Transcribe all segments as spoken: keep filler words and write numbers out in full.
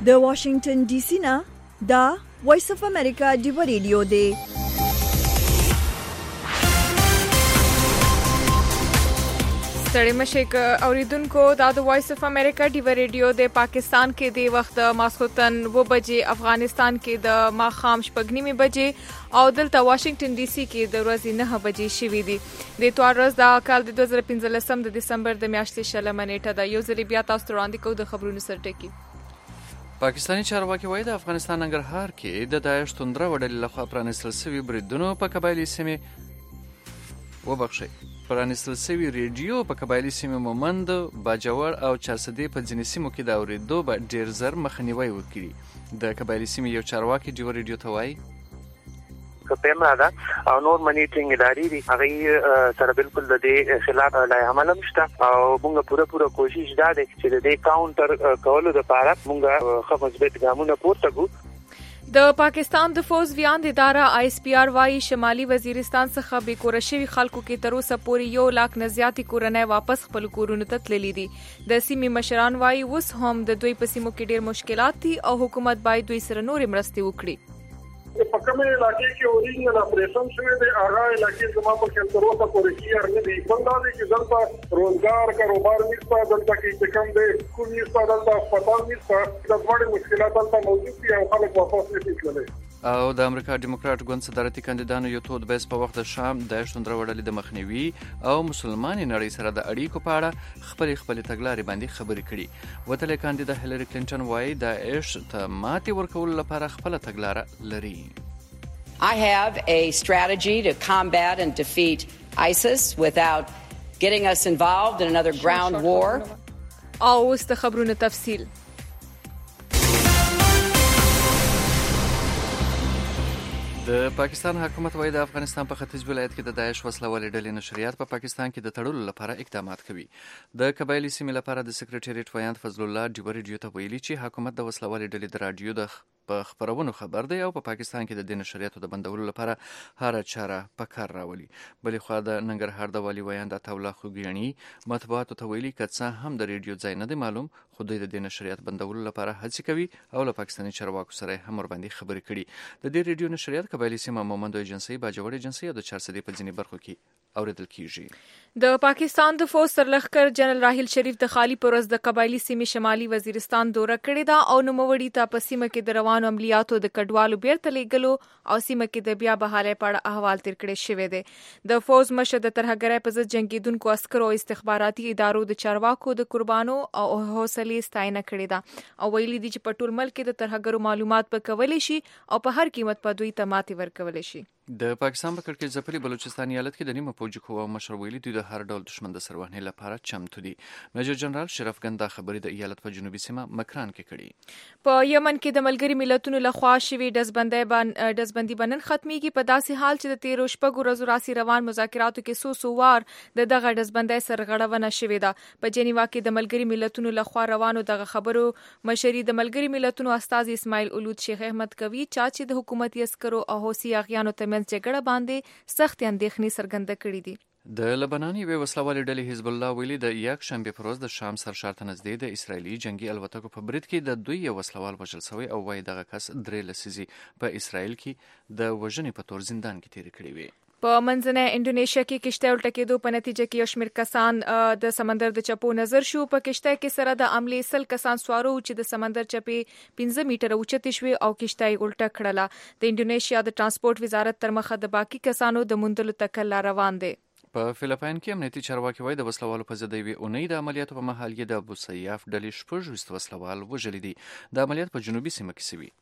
د واشنگټن ډي سي نه دا وایس اف امریکا دی ریډیو دی. ستړي مشي اوریدونکو دا د وایس اف امریکا دی ریډیو د پاکستان کې دی وخت ماسخوتن و بجې، افغانستان کې د ماخام شپږنیمې بجې او دلته واشنگټن ډي سي کې د ورځې نه بجې شوې دي. د اتوار ورځ د کال د دوه زره پنځلسم د دسمبر د میاشتې شلمه نیټه ده. یو ځل بیا تاسو ته وړاندې کوو د خبرونو سرټکی. پاکستاني چارواکي وایي د افغانستان ننګرهار کې د داعش توندره وډلې لخوا پرانیستل شوي بریدونو په قبایلي سیمې وبخښئ پرانیستل شوي ریډیو په قبایلي سیمې مومند، باجوړ او چارسدې په ځینې سیمو کې د اورېدو به ډېر زر مخنیوی وکړي. د قبایلي سیمې یو چارواکي ډیو ریډیو ته وایي پیمه ده او نور منیټینګ ادارې دي هغه سره بالکل د دې خلاف لا عمل مشته او موږ پوره پوره کوشش دا ده چې د دې کاونټر کولو لپاره موږ خو مثبت ګامونه پورته کوو. د پاکستان د فوز ویاند اداره آی اس پی آر وايي شمالي وزیرستان څخه به کور شوی خلکو کې تر اوسه پورې یو لاک نه زیاتې کورنۍ واپس خپل کورونو ته تللي دي. د سیمې مشران وايي اوس هم د دوی په سیمو کې ډېر مشکلات دي او حکومت باید دوی سره نورې مرستې وکړي. په کومه علاقې کې اوریجنل اپریشن شوی دی هغه علاقې زما په خیال تر اوسه پورې کلیر نه دي. بل دا دی چې دلته روزګار کاروبار نشته، دلته کې چې کوم دی سکول نشته، دلته هسپتال نشته، د ډېرو مشکلات دلته موجود دي او خلک واپس نشي تللی. او د امریکا ډیموکرات ګوند صدارتي کاندیدانو یو تود بیس په وخت د شام د شتوندره وړلې د مخنیوي او مسلمانې نړۍ سره د اړیکو په اړه خپل خپل تګلارې باندې خبرې کړي. وتلې کاندیدا هیلری کلینټن وایي د عیش ته ماتې ورکول لپاره خپل تګلاره لري. I have a strategy to combat and defeat ISIS without getting us involved in another ground war. او اوس د خبرونو تفصیل. د پاکستان حکومت وایي د افغانستان په ختیځ ولایت کې د داعش وسله والې ډلې نشریات په پاکستان کې د تړلو لپاره اقدامات کوي. د قبایلي سیمې لپاره د سکرټریټ ویاند فضل الله ډیو ریډیو ته ویلي چې حکومت د وسله والې ډلې د رادیو د په خبرونو خبر دی او په پاکستان کې د دې نشریاتو د بندولو لپاره هر چاره په کار راولي. بلې خوا د ننګرهار د والي ویاند عطاالله خوګیاڼي مطبوعاتو ته ویلي که څه هم د ریډیو ځای نه دی معلوم خو دوی د دې نشریات بندولو لپاره هڅې کوي او له پاکستاني چارواکو سره هم ورباندې خبرې کړي. د دې ریډیو نشریات قبایلي سیمه مومند ایجنسۍ، باجوړ ایجنسۍ او د چارسدې په ځینې برخو کې اوریدل کیږي. د پاکستان د فوج سرلښکر جنرال راحیل شریف د خالی پروز د قبایلی سیمې شمالي وزیرستان دوره کړې ده او نوموړي ته په سیمه کې د روانو عملیاتو د کډوالو بیرته لیږلو او سیمه کې د بیا بحالۍ په اړه احوال تیر کړی شوی دی. د فوج مشر د ترهګرۍ په ضد جنګیدونکو عسکرو او استخباراتي ادارو د چارواکو د قربانو او حوصلې ستاینه کړې ده او ویلي دي چې په ټول ملک کې د ترهګرو معلومات به کولی شي او په هر قیمت په دوی ته ماتې ورکولی شي. د پاکستان په کړکېچ ځپلي بلوچستان ایالت کې د نیمه پوځي قواو مشر ویلي دوی د هر ډول دښمن د سروهنې لپاره چمتو دي. میجر جنرال شرف ګند دا خبرې د ایالت په جنوبي سیمه مکران کې کړي. په یمن کې د ملګري ملتونو لخوا شوي ډزبندۍ باندې ډزبندي بنن ختميږي په داسې حال چې د تیرو شپږو ورځو راسي روان مذاکراتو کې سو سو وار د دغه ډزبندۍ سرغړونه شوې ده. په جنیوا کې د ملګري ملتونو لخوا روانو دغه خبرو مشري د ملګري ملتونو استاذ اسماعیل اولود شیخ احمد کوي چې د حکومتي عسکرو او حوثي اغیانو ترمنځ جګړه باندې سخت اندېښنې څرګنده کړې دي. د لبنان یوې وسله والې ډلې حزب الله ویلي د یک شنبې په ورځ د شام سرشار ته نږدې د اسرایلي جنگي الوتکو په برید کې د دوی یو وسلوال وژل شوی او وایي دغه کس درې لسیزې په اسرایل کې د وژنې په تور زندان کې تېرې کړې وې. په منځنۍ انډونیشیا کې کشته الټه کېدو په نتیجه کې یو شمېر کسان د سمندر د چپو نظر شو. په کشته کې سره د عملې سل کسان سوارو چې د سمندر چپې پنځه میټره اوچتې شوې او کشته یې الټه کړله. د انډونیشیا د ترانسپورت وزارت تر مخه د باقي کسانو د موندلو تکل را روان دی. په فلیپاین کې امنیتي چارواکي وایي د وسلوالو په ضد یوې اونۍ د عملیاتو په مهال کې د ابوسیاف ډلې شپږ ویشت وسلوال وژلي دي. د عملیات په جنوبي سیمه کې شوي.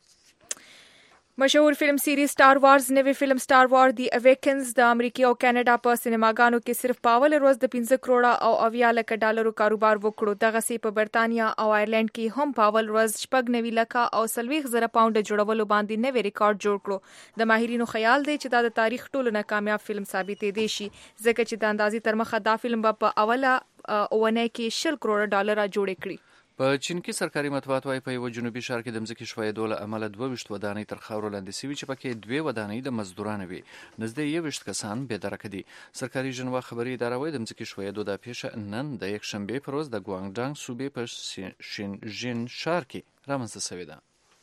مشهور فلم سیریز سٹار وارز نوی فلم سٹار وار دی اویکنز د امریکا او کاناډا په سینماګانو کې صرف په اول ورځ د پنځه کروڑه او اویا لکه ډالرو کاروبار وکړو. دغه سی په برتانیا او آیرلند کې هم په اول ورځ شپږ نوي لکه او څلوېښت زره پاونډ جوړولو باندې نوی ریکارډ جوړ کړو. د ماهرینو خیال دی چې دا د تاریخ ټولو نه کامیاب فلم ثابتې دی شي ځکه چې د اندازې تر مخه دا فلم په اوله اونۍ کې شل کروڑه ډالر جوړ کړي. په چین کې سرکاري مطبوعات وايي په یو جنوبي ښار کې د ځمکې ښویېدو له امله دوه ویشت ودانۍ تر خاورو لاندې شوي چې پکې دوې ودانۍ د مزدورانو وي. نږدې یو ویشت کسان بېدرکه دي. سرکاري ژنوا خبري اداره وايي د ځمکې ښویېدو دا پیښه نن د یکشنبې په ورځ د ګوانګډانګ صوبې په شینجین ښار کې رامنځته شوې ده.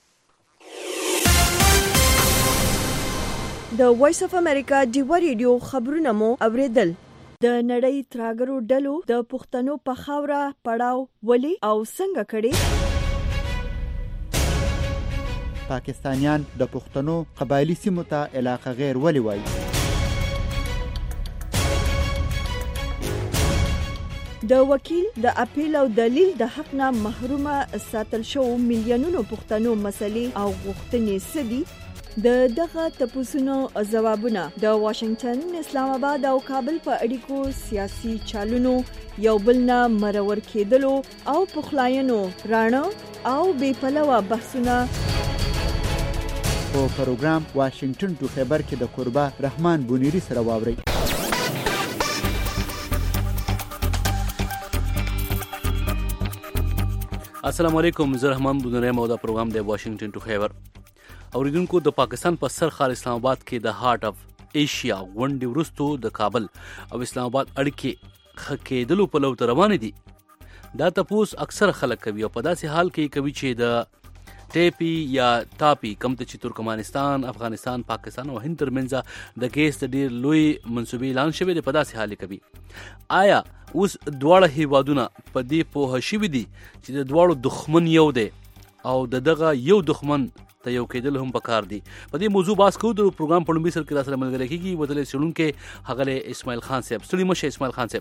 د وایس اف امریکا ډیوا ریډیو خبرونه مو اوریدل. د نړۍ تراګرو ډلو د پښتنو په خاوره پړاو ولي او څنګه کړي؟ پاکستانیان د پښتنو قبایلی سیمو ته علاقه غیر ولي وایي؟ د وکیل د اپیل او دلیل د حق نه محرومه ساتل شو میلیونونو پښتنو مسلې او غوښتنې سدي. د دغه تپوسونو ځوابونه د واشنگټن، اسلام آباد او کابل په اړیکو سیاسي چالونو یو بل نه مرور کېدلو او پخلاینو رانه او بې پلوه بحثونه په پروګرام واشنگټن ټو خیبر کې د قربا رحمان بونیری سره واوري. السلام علیکم، زه رحمان بونیری مو دا پروګرام د واشنگټن ټو خیبر اوریدونکو. د پاکستان په سر ښار اسلام آباد کې د هارت اف ایشیا غونډې وروستو د کابل او اسلام آباد اړیکې ښه کېدلو په لور روانې دي. دا تپوس اکثر خلک کوي او په داسې حال کې کوي چې د ټیپی یا ټاپی کم ته چې ترکمنستان، افغانستان، پاکستان او هند ترمنځ د ګیس د ډېر لوی منصوبې اعلان شوی دی. په داسې حال کې کوي آیا اوس دواړه هیوادونه په دې پوه شوي دي چې د دواړو دښمن یو دی او د دغه یو دښمن ته یو کېدل هم پکار دي؟ په دې موضوع بحث کوو. د پروګرام په لومړي سر کې راسره ملګری کېږي وتلی څېړونکی ښاغلی اسماعیل خان صاحب. ستړي مه شئ اسماعیل خان صاحب.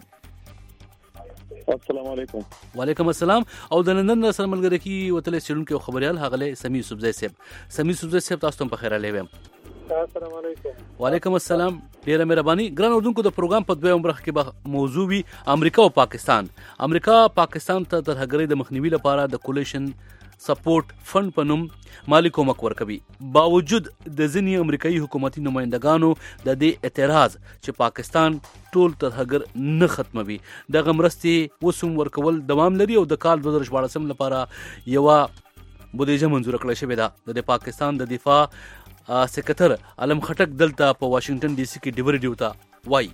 السلام علیکم. وعلیکم السلام. او د لندن راسره ملګری کېږي وتلی څېړونکی او خبریال ښاغلی سمیع یوسفزی صاحب. سمیع یوسفزی صاحب تاسو ته هم پخیر راغلی وایم. السلام علیکم. وعلیکم السلام. ډیره مهرباني. ګران اردوونکو، د پروګرام په دویم برخه کې به موضوع وي امریکا او پاکستان. امریکا پاکستان ته ترهګرۍ د مخنیوي لپاره د کولیشن سپورټ فند په نوم مالی کومک ورکوي. باوجود د ځینې امریکایي حکومتي نمایندګانو د دې اعتراض چې پاکستان ټول ترهګر نه ختموي، دغه مرستې اوس هم ورکول دوام لري او د کال دوه زره شپاړسم لپاره یوه بودیجه منظوره کړې شوې ده. د پاکستان د دفاع سکرټر علم خټک دلته په واشنگټن ډي سي کې ډیوا ریډیو ته وایي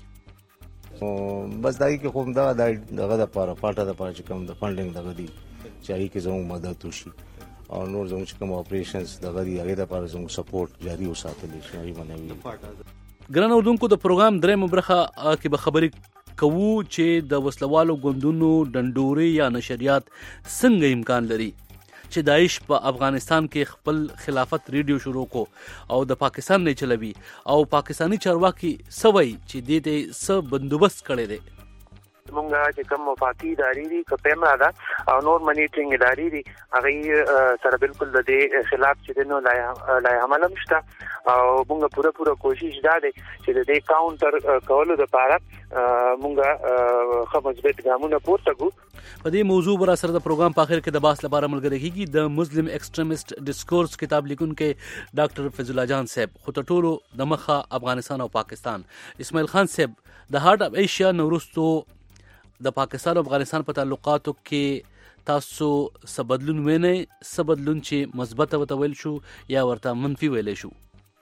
بس دغه کې کوم دغه دغه د پاره پاټه د پاره چې کوم د فنډینګ دغه دی چې کې زموږ مدد وشي او نور زموږ کوم اپریشنز دغه دی هغه د پاره زموږ سپورټ جاری وساتل شي. باندې ګران اردوونکو، د پروګرام درېمه برخه کې به خبرې کوو چې د وسلوالو ګوندونو ډنډوري یا نشریات څنګه امکان لري چې داعش په افغانستان کې خپل خلافت ریډیو شروع کو او د پاکستان نه چلوي او پاکستانی چارواکي سوي چې دې ته څه بندوبست کړي دي. مونږه چې کوم وفاقي ادارې دي که پیمرا ده او نور منیټرینګ ادارې دي هغه سره بالکل د دې خلاف چې نو لای عمل مشته او مونږه پوره پوره کوشش دا دی چې د دې کاونټر کولو لپاره مونږه خبرځبت ګامونه پورته کوو. په دې موضوع بر سره د پروګرام په اخر کې د باس لپاره ملګری کیږي د مسلم ایکسټریمست ډیسکورس کتاب لیکونکي ډاکټر فیض الله جان صاحب. خو ټولو د مخه افغانستان او پاکستان. اسماعیل خان صاحب، د هارت اف ایشیا نورستو د پاکستان او افغانستان په تعلقاتو کې تاسو څه بدلون وینئ؟ څه بدلون چې مثبت ورته ویل شو یا ورته منفي ویل شو؟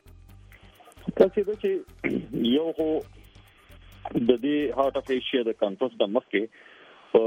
تاسو د چې یو خو د دې هارت اف ایشیا د کانفرنس د مخکې په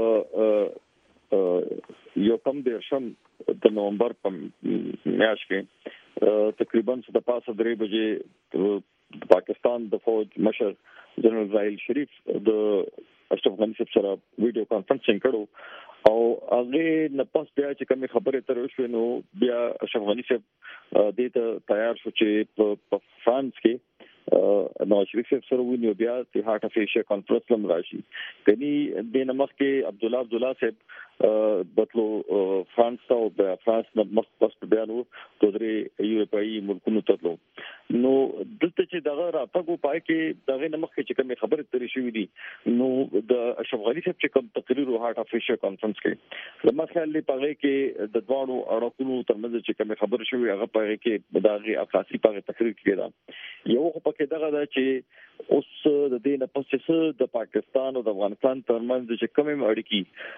یو کم دیرشم د نومبر په میاشت کې تقریبا د پاسه درې بجې پاکستان د فوج مشر جنرال راحیل شریف د اشرف غنی صاحب سره ویډیو کانفرنسینګ کړو او هغه نه پس بیا چې کوم خبره تر شو نو بیا اشرف غنی صاحب دې ته تیار شو چې په فرانس کې نواز شریف سره ونیو بیا د هارت اف ایشیا کانفرنس لم راشي. کني د نمخ کې عبد الله عبد الله صاحب بتلو فرانس ته او د فرانس نه مخ پس بیا نو دوی یورپایي ملکونو ته تلو نو دلته چې دغه راپګو پای کې دغه نمخ کې چې کوم خبره ترې شوې دي نو د اشرف غنی صاحب چې کوم تقریر او هارت اف ایشیا کانفرنس کې لمخ خلې پغې کې د دوانو اړوکونو ترمنځ چې کوم خبره شوې هغه پغې کې دغه اساسي پغې تقریر کې دا یو خو پکې دغه دا چې اوس د دې نه پس چې د پاکستان او د افغانستان ترمنځ چې کومې اړیکې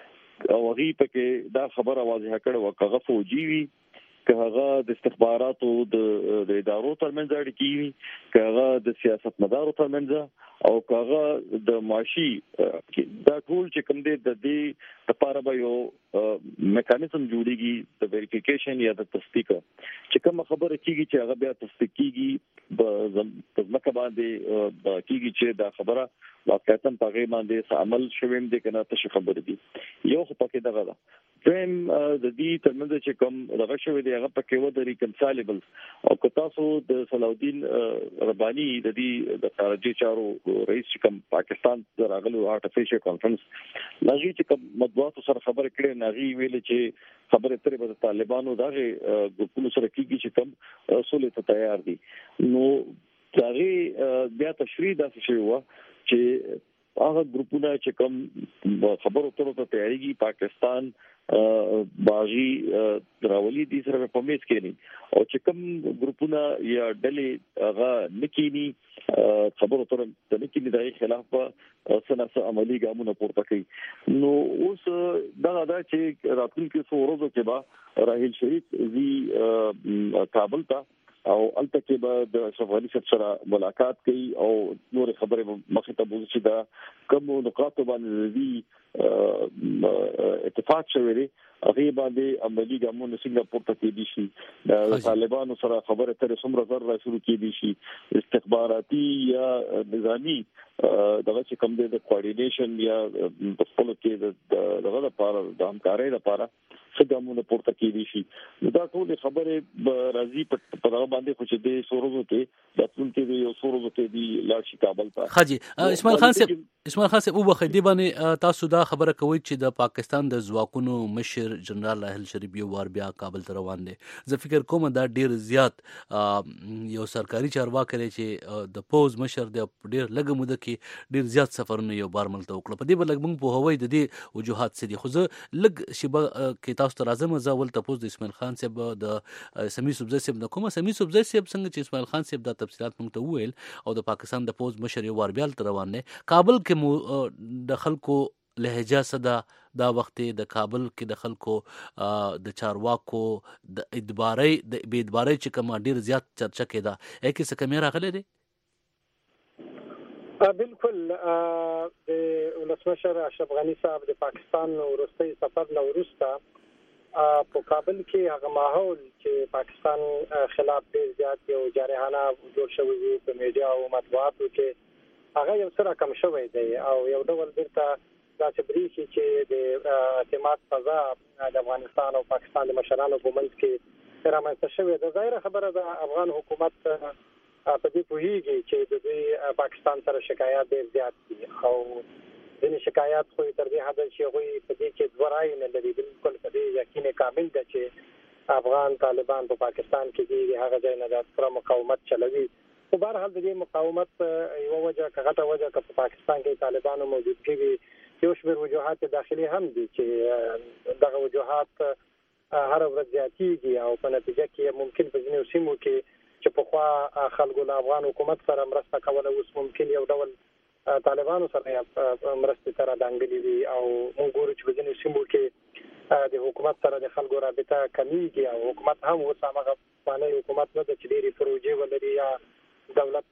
او هغه پکې دا خبره واضحه کړه وکغه فوجي وي که هغه د استخباراتو د ادارو ترمنځ اړیکې وي که هغه د سیاستمدارو ترمنځ او که هغه د معاشي دا ټول چې کوم دي د دې لپاره به یو میکانیزم جوړیږي د ویریفیکیشن یا د تصدیق چې کوم خبره کیږي چې هغه بیا تصدیق کیږي په ځمکه باندې کیږي چې دا خبره واقعا په غي باندې عمل شویم دي کنه ته خبره دي یو خو پکې دغه ده زم د دې ترمنځ چې کوم دغه شوی دی هغه پکې و د ریکنسایلیبل او که تاسو د صلاح الدین رباني د دې د خارجي چارو رئیس کوم پاکستان راغلو ارتفیشل کانفرنس لږی چې کوم مطبوعات سره خبره کړې ناغي ویل چې خبره ترې به طالبانو دغه ګروپونو سره کیږي چې کوم سولې ته تیار دي نو دغه بیا تشریح داسې شوی و چې هغه ګروپونه چې کوم خبرو اترو ته تیاریږي پاکستان باغی راولي دي سره په میز کې نه او چې کوم ګروپونه یا ډلې هغه نکینی خبرو اترو ته نکینی د خلاف په سناسه عملی ګامونه پورته کوي نو اوس دا دا چې راتلونکي څو ورځې کې به راهیل شریف زی کابل ته او البته کې به د اشرف غنی سره ملاقات کوي او نور خبره مخه ته بوزي چې دا کوم نقاط باندې دی اتفاق شوی دی هغه باندې عملی ګامونه څنګه پورته کېدي شي د طالبانو سره خبره تر څومره زر را شروع کېدي شي استخباراتي یا نظامی دغه چې کوم د کوارډینیشن یا په خپل کې دغه لپاره د همکارۍ لپاره څه ګامونه پورته کېدي شي دا ټول خبره راځي په دغه باندې خو چې د سورزو کې د ټولګي د یو سورزو کې دی لاشي کابل ته حاجی اسماعیل خان صاحب اسماعیل خان صاحب وبخې دی باندې تاسو دا خبره کوي چې د پاکستان د ځواکونو مشر جنرال راهیل شریف یو وار بیا کابل ته روان دي زه فکر کوم دا ډیر زیات یو سرکاري چارواکي لري چې د پوز مشر د ډیر لږ موده کې ډیر زیات سفرونه یو بار ملته وکړه په دې بل لګ موږ په هوای د دې وجوهات سدي خو زه لږ شبه کې تاسو ته راځم زه ول تاسو د اسماعیل خان صاحب د سمي صوبزي صاحب د کومه سمي صوبزي صاحب څنګه چې اسماعیل خان صاحب د تفصيلات موږ ته وویل او د پاکستان د پوز مشر یو وار بیا تر روان دي کابل کې د خلکو لهجه صدا دا وخت د کابل کې د خلکو د چارواکو د ادباري د بي ادباري چې کوم ډیر زیات چرچا کېده اې څه کمی راغله دي بالکل د ولسمشر اشرف غنی صاحب د پاکستان ورستي سفر نو ورستا په کابل کې هغه ماحول چې پاکستان خلاف ډیر زیات یو جارحانه جوړ شوی دی په میډیا او مطبوعاتو کې هغه یو سره کم شوی دی او یو ډول بیرته دا چې بریښي چې د اعتماد فضا د افغانستان او پاکستان د مشرانو په منځ کې رامنځته شوې ده ظاهره خبره ده افغان حکومت په دې پوهیږي چې د دوی پاکستان سره شکایات ډېر زیات دي او ځینې شکایات خو تر دې حد چې هغوی په دې کې دوه رایې نه لري بالکل په دې یقین کامل ده چې افغان طالبان په پاکستان کې دي هغه ځای نه د پوره مقاومت چلوي خو بهرحال د دې مقاومت یوه وجه که غټه وجه که په پاکستان کې طالبانو موجودګي وي یو شمېر وجوهات داخلي هم دي چې دغه وجوهات هر ورځ زیاتېږي او په نتیجه کې ممکن په ځینو سیمو کې چې پخوا خلکو له افغان حکومت سره مرسته کوله اوس ممکن یو ډول طالبانو سره مرستې ته راډانګلي وي او موږ ګورو چې په ځینو سیمو کې د حکومت سره د خلکو رابطه کمیږي او حکومت هم اوس هماغه پخوانی حکومت نه ده چې ډېرې پروژې ولري یا دولت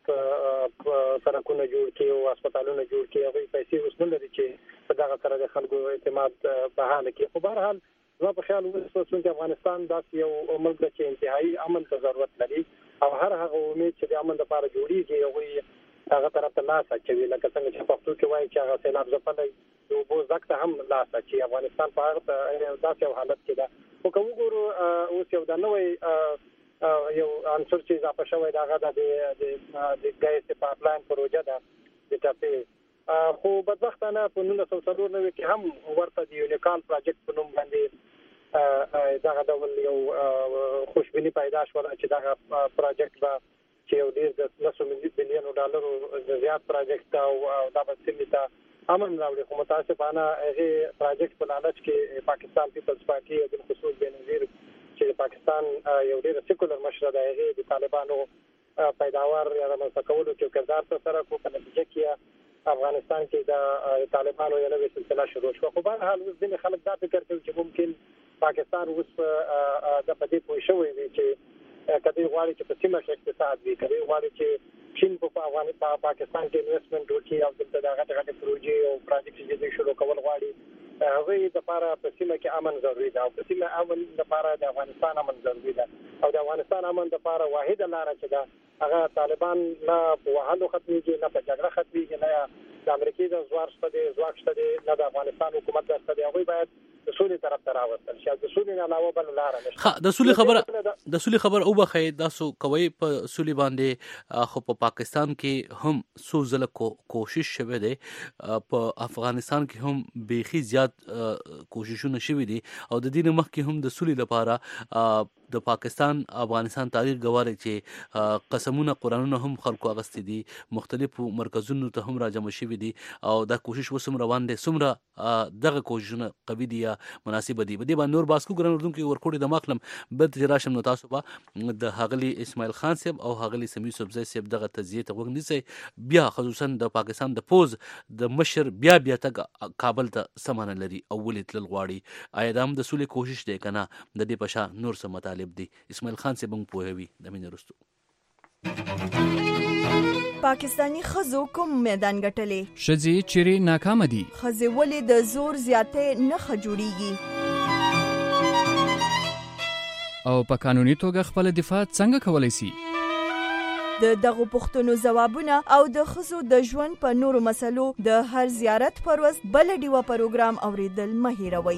سرکونه جوړ کړي او هسپتالونه جوړ کړي هغوی پیسې اوس نه لري چې په دغه سره د خلکو اعتماد بحاله کړي خو بهرحال زما په خیال اوس چې افغانستان داسې یو ملک ده چې انتهایي امن ته ضرورت لري او هر هغه امید چې د امن لپاره جوړېږي هغوی هغه طرف ته لاس اچوي لکه څنګه چې پښتو کې وایي چې هغه سیلاب ځپلی د اوبو زک ته هم لاس اچوي افغانستان په هغه داسې یو حالت کې ده خو که وګورو اوس یو دا نوی یو عنصر چې اضافه شوی دی هغه د د ګیس پایپلاین پروژه ده د ټاپې خو بدبختانه په نولس سوه څلور نوي کې هم ورته د یونیکال پروجیکټ په نوم باندې دغه ډول یو خوشبیني پیدا شوه چې دغه پروجیکټ به چې یو ډېر د لسو میلیونو ډالرو زیات پروجیکټ او دا به سیمې ته امن راوړي خو متاسفانه هغې پروجیکټ په لالچ کې پاکستان پیپلز پارټي او بالخصوص بېنظیر چې پاکستان یو ډېر سیکولر مشره دی هغې د طالبانو پیداوار یا رامنځته کولو کې کردار ترسره کړو په نتیجه کې افغانستان کې د طالبانو یو نوې سلسله شروع شو. خو په هر حال اوس ځینې خلک دا فکر کوي چې ممکن پاکستان اوس د پدې پوه شوی وي چې کدی غواړي چې په سیمه کې اقتصاد وي، کدی غواړي چې چین په افغانستان پاکستان کې انویسټمنټ وکړي او دلته د غټ غټ پروژې او پروژې چې شروع کول غواړي. هغه د لپاره په سیمه کې امن ضروری ده او په سیمه امن لپاره د افغانستان امن ضروری ده او د افغانستان امن لپاره واحد لار چې ده هغه طالبان نه په وهلو ختميږي، نه په جګړه ختميږي، نه د امریکای د زوار شته دي زواک شته دي، نه د افغانستان حکومت درته دی. هغه باید د سولې طرف ته راوستل شي. د سولې نه علاوه بل لار نشته. ها د سولې خبره د سولې خبر او بخې تاسو کوي په سولې باندې خو په پاکستان کې هم څو ځله کو کوشش شوه دی، په افغانستان کې هم بیخي زیات کوششونه شوي دي او د دې مخکې هم د سولې لپاره د پاکستان افغانستان تاریخ ګواره چې قسمونه قرانونه هم خلکو اغستې دي، مختلفو مرکزونو ته هم راجمع شوي دي او دا کوشش وسم روان دي. څومره دغه کوششونه قوي دي یا مناسب دي؟ بده باندې نور باسکو ګران اردن کې ورکوړي د ماخلم بد جراشم نو تاسو به د هغلی اسماعیل خان صاحب او هغلی سمیع صبزی صاحب دغه تزیه ته وګنځي بیا خصوصا د پاکستان د پوز د مشر بیا بیا ته کابل ته سمانه لري او ولې تل غواړي. آیا دام د سولې کوشش دی کنه د دې پشا نور سم مطالب دي؟ اسماعیل خان صاحب هم پوهوي د مين رستو. پاکستانی خزو کوم میدان ګټلې؟ شذي چيري ناکام دي؟ خزي ولې د زور زیاتې نه خجوړيږي او په قانوني توګه خپل دفاع څنګه کولای شي؟ د دغه پښتنو جوابونه او د خزو د ژوند په نورو مسلو د هر زیارت پر ورځ بل ډیوه پروګرام اوریدل مهیروي.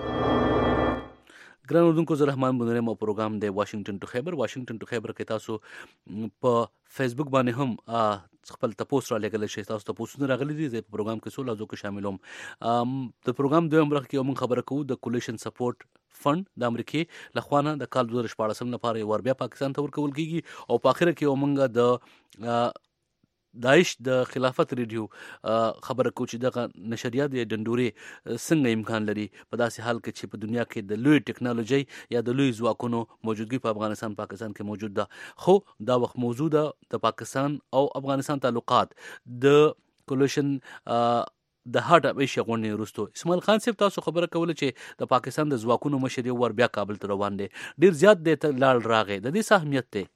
ګران اردوونکو زه رحمان بنرم او پروګرام د واشنگټن ټو خیبر واشنگټن ټو خیبر کې تاسو په فیسبوک باندې هم خپل تاسو را لګل شي. تاسو تاسو راغلي دي په پروګرام کې سول ازو کې شاملوم. د پروګرام دویم برخه کې موږ خبره کوو د کولیشن سپورټ فند د امریکای لخوانه د کال دوه هزار شپږ لپاره ور بیا پاکستان ته ورکول کیږي او په اخر کې موږ د داعش د خلافت ریډیو خبره کو چې دغه نشریات د ډندوري څنګه امکان لري په داسې حال کې چې په دنیا کې د لوی ټکنالوژي یا د لوی ځواکونو موجودګي په افغانستان پاکستان کې موجود ده. خو دا وخت موجوده د پاکستان او افغانستان تعلقات د کولیشن د هارت اف ایشیا غونډې وروسته اسماعیل خان صاحب تاسو خبره کوله چې د پاکستان د ځواکونو مشر ور بیا کابل ته روان دي، ډیر زیات د لاړ راغی. د دې اهمیت ته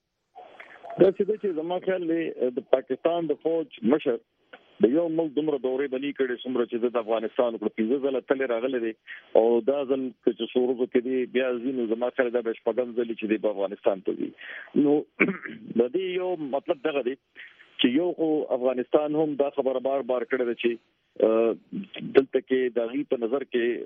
دا چې زما خیال دی د پاکستان د فوج مشر د یو ملک دومره دورې بنی کړي څومره چې د افغانستان په پیزه ځله تل راغلي دي او دا ځل چې شروع کړي بیا ځینو زما خیال دا به شپږم ځل چې د افغانستان ته وي. نو د دې یو مطلب دغه دی چې یو خو افغانستان هم دا خبره بار بار کړې ده چې دلته کې د غي په نظر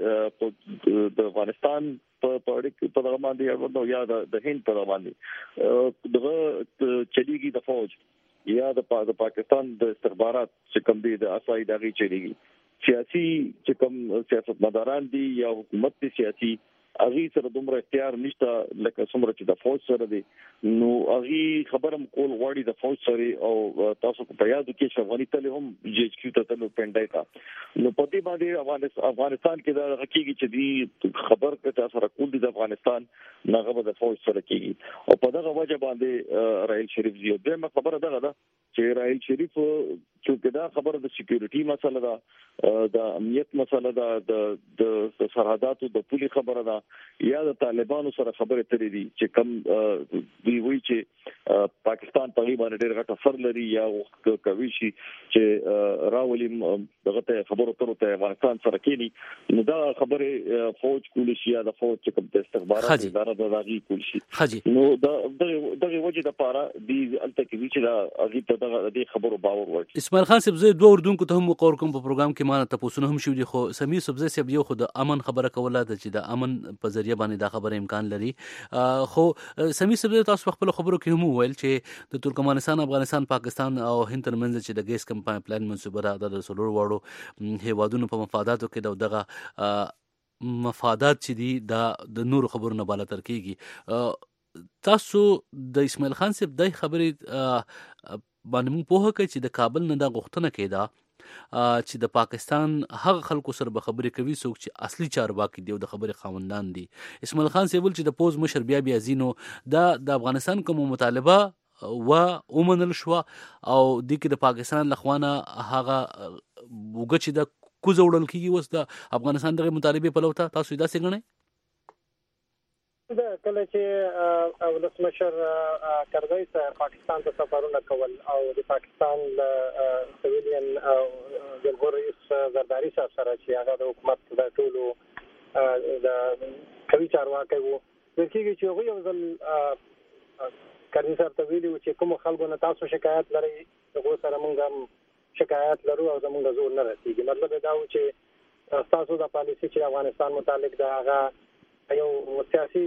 کې د افغانستان په پړک په دغه باندې یا د هند په باندې دغه چلیږي د فوج یا د پاکستان د استخبارات چې کوم دي د اسای دغه چلیږي سیاسي چې کوم سیاستمداران دي یا حکومت دي سیاسي اغي سره دومره اختیار نشته لکه څومره چې د فوج سره دي. نو اغي خبرم کول غواړي د فوج سره او تاسو په یاد کې چې افغانستان هم جی ایچ کیو ته تلو پندای تا نو په دې باندې افغانستان کې دا حقیقي چې دی خبر کته سره کول دي د افغانستان نغه د فوج سره کیږي او په دغه وجه باندې رائل شریف زیو دغه خبره دغه ده چې رائل شریف چې دا خبره د سکیورټي مسله ده، د امنیت مسله ده، د سرحداتو د پولي خبره ده یا د طالبانو سره خبرې ترې دي چې کم دی وی چې پاکستان په غیبه ډېر غټ اثر لري یا کوي شي چې راولي دغه ته خبرو ترو ته افغانستان سره کېني. نو دا خبره فوج کولی شي یا د فوج چې کوم د استخبارات اداره د راغي کولی شي. نو دا دغه وجه د پاره دی الته کې چې دا اغي ته دغه د خبرو باور ورکړي. اسماعیل خان صاحب زه دوه اردوونکو ته هم وقور کوم په پروګرام کې مانه تاسو هم شو دي خو سمیع صبزی صاحب یو خو د امن خبره کوله چې د امن په ذریعہ باندې دا خبره امکان لري. خو سمیع صاحب تاسو خپل خبرو کې هم ویل چې د ترکمنستان افغانستان پاکستان او هند ترمنځ چې د ګیس کم پایپ لاین منصوبه ده د سولور واړو هیوادونو په مفاداتو کې دغه مفادات چې دي دا د نور خبرو نه بالا تر کېږي. تاسو د اسماعیل خان صاحب د خبرې باندې موږ پوهه کوي چې د کابل نه دا غوښتنه کېده چې د پاکستان هغه خلکو سره به خبرې کوي څوک چې اصلي چارواکي دی او د خبرې خاوندان دي. اسماعیل خان صاحب چې د پوز مشر بیا بیا زینو دا د افغانستان کوم مطالبه و ومنل شو او د کې د پاکستان لخوانه هغه وګ چې د کوزه وړل کیږي وس د افغانستان دغه مطالبه په لوته تاسو دا څنګه نه دا کله چې ولسمشر کړدای سره پاکستان ته سفرونه کول او د پاکستان سویلین جمهور رئیس زرداری صاحب سره چې هغه د حکومت د ټولو د کوي چارواکي وو ورکیږي چې هغه یو ځل کړي سره ته ویلي چې کوم خلکو نه تاسو شکایت لري هغه سره موږ هم شکایت لرو او زموږ زور نه رسیږي. مطلب دا و چې تاسو د پالیسي چې افغانستان متعلق دا هغه یو سیاسي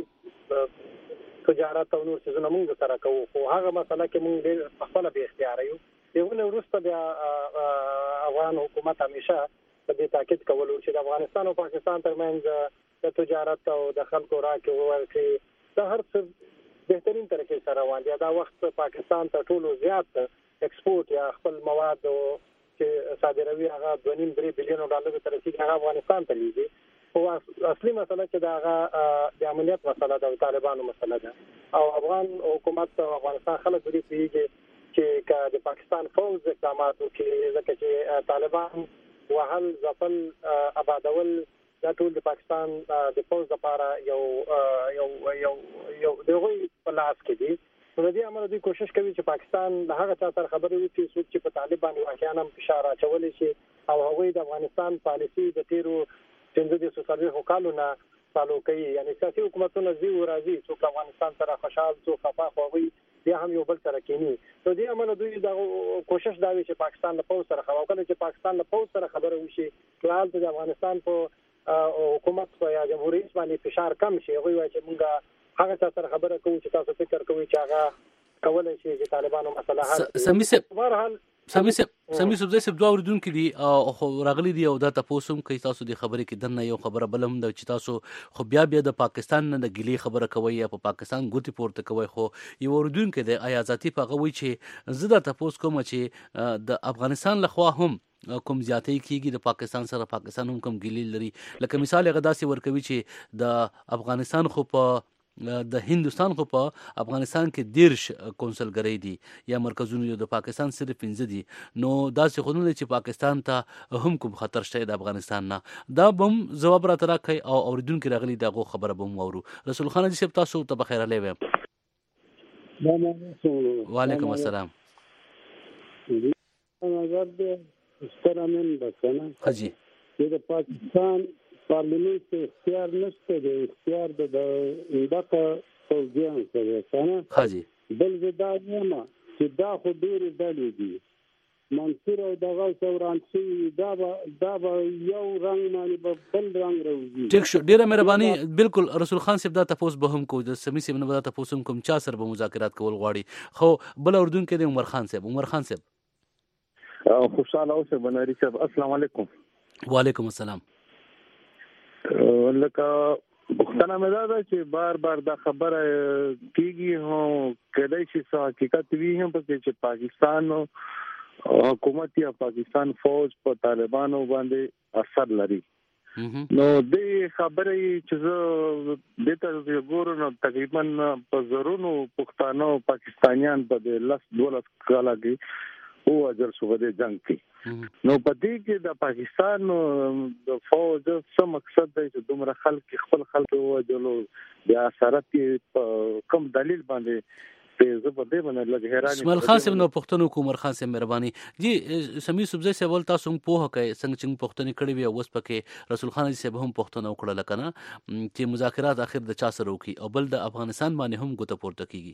تجارت او نور څه موږ سره کوو خو هغه مسله کې موږ خپل به اختیار یو یو نو وروسته بیا افغان حکومت همیشه د دې تاکید کولو چې د افغانستان او پاکستان ترمنځ د تجارت او د خلکو راکې ورکړي د هر څه بهترین طریقې سره روان دي. دا وخت پاکستان ته ټولو زیات ایکسپورت یا خپل مواد چې صادروي هغه دوه نیم درې بلین ډالر ته رسیدي هغه افغانستان ته لیږي. او اصلي مسله چې دا هغه د امنیت مسله ده او طالبانو مسله ده او افغان حکومت او افغانستان خلک دوی پیږي چې د پاکستان فوج اقدامات کوي ځکه چې طالبان وهل ځپل آبادول دا ټول د پاکستان د فوج لپاره یو یو یو یو دغه په لاس کې دي. نو د دې امر دوی کوشش کوي چې پاکستان له هغه چا سره خبرې وکړي چې په طالبان واقعا هم فشار اچولي شي او هغه د افغانستان پالیسي د تیرو پنځه سوه کالو نه فالو کوي. یعنی سیاسي حکومتونه زی او راضي څوک افغانستان سره خوشحال څوک خفا خوي بیا هم یو بل سره کینی. نو دې امر دوی دا کوشش دا وی چې پاکستان له فوج سره خبرې وکړي چې پاکستان له فوج سره خبرې وشي کله د افغانستان په حکومت یا جمهوریت باندې فشار کم شي. هغه وایي چې موږ هغه څه سره خبره کوو چې تاسو فکر کوئ چې هغه کولای شي چې طالبانو مسله حل کړي. سمي سه بهرحال سمي سه سمي سه د سب دوه وردونکو دي او راغلي دي او دا تاسو هم کوي تاسو د خبرې کې دنه یو خبره بل هم د چې تاسو خو بیا بیا د پاکستان نه د ګلي خبره کوي یا په پاکستان ګوتی پورته کوي خو یو وردونکو د آیازاتي په غوي چې زه د تاسو کوم چې د افغانستان لخوا هم کوم زیاتې کیږي د پاکستان سره پاکستان هم کوم ګلی لري لکه مثال غداسي ورکوي چې د افغانستان خو په د هندستان خو په افغانستان کې دیرش کونسلګری دي یا مرکزونه د پاکستان صرف پنځه دي. نو دا څه خودونه چې پاکستان ته هم کوم خطر شته د افغانستان نه دا بم جواب را تراکي او اوریدونکو راغلي دغه خبره بم وورو. رسول خان جی تاسو ته بخیر علی و وعلیکم السلام. نظر دې سترامن بسنه حاجی د پاکستان پارلیمنت کې اختیار نشته دی اختیار د دغه فوجیان سره کنه حاجی بل دا نه چې دا خو ډېر ډلې دي منصور او دغه څورانسي دا دا یو رنگ باندې بل رنگ راوځي. ټیک شو ډیره مهرباني بالکل رسول خان صاحب دا تاسو به هم کو د سمي سیمه نه دا تاسو کوم چا سره به مذاکرات کول غواړي خو بل اردن کې د عمر خان صاحب عمر خان صاحب خوشاله اوسه بناري صاحب السلام علیکم. وعلیکم السلام. لکه وختونه مې دا چې بار بار دا خبره کیږي هو کله چې حقیقت وی هم پکې چې پاکستان حکومت یا پاکستان فوج په طالبانو باندې اثر لري. نو دې خبره چې زه د تاسو ګورو نو تقریبا په زرونو پښتانه پاکستانیان په لاس دولت کاله کې او اجر شو د جنگ کې نو پدې کې د پاکستان د فوج څه مقصد دی چې دومره خلک خپل خلک وجلو د اثرات کم دلیل باندې ته زه په دې باندې لږ حیران یم. اسماعیل خان صاحب نو پښتنو کو عمر خان صاحب مهرباني جی سمي صبح سے ول تاسو په هکه څنګه چې پښتني کړي وي اوس پکې رسول خان صاحب هم پښتنو کړل کنه چې مذاکرات اخر د چا سره وکي او بل د افغانستان باندې هم ګوته پورته کیږي.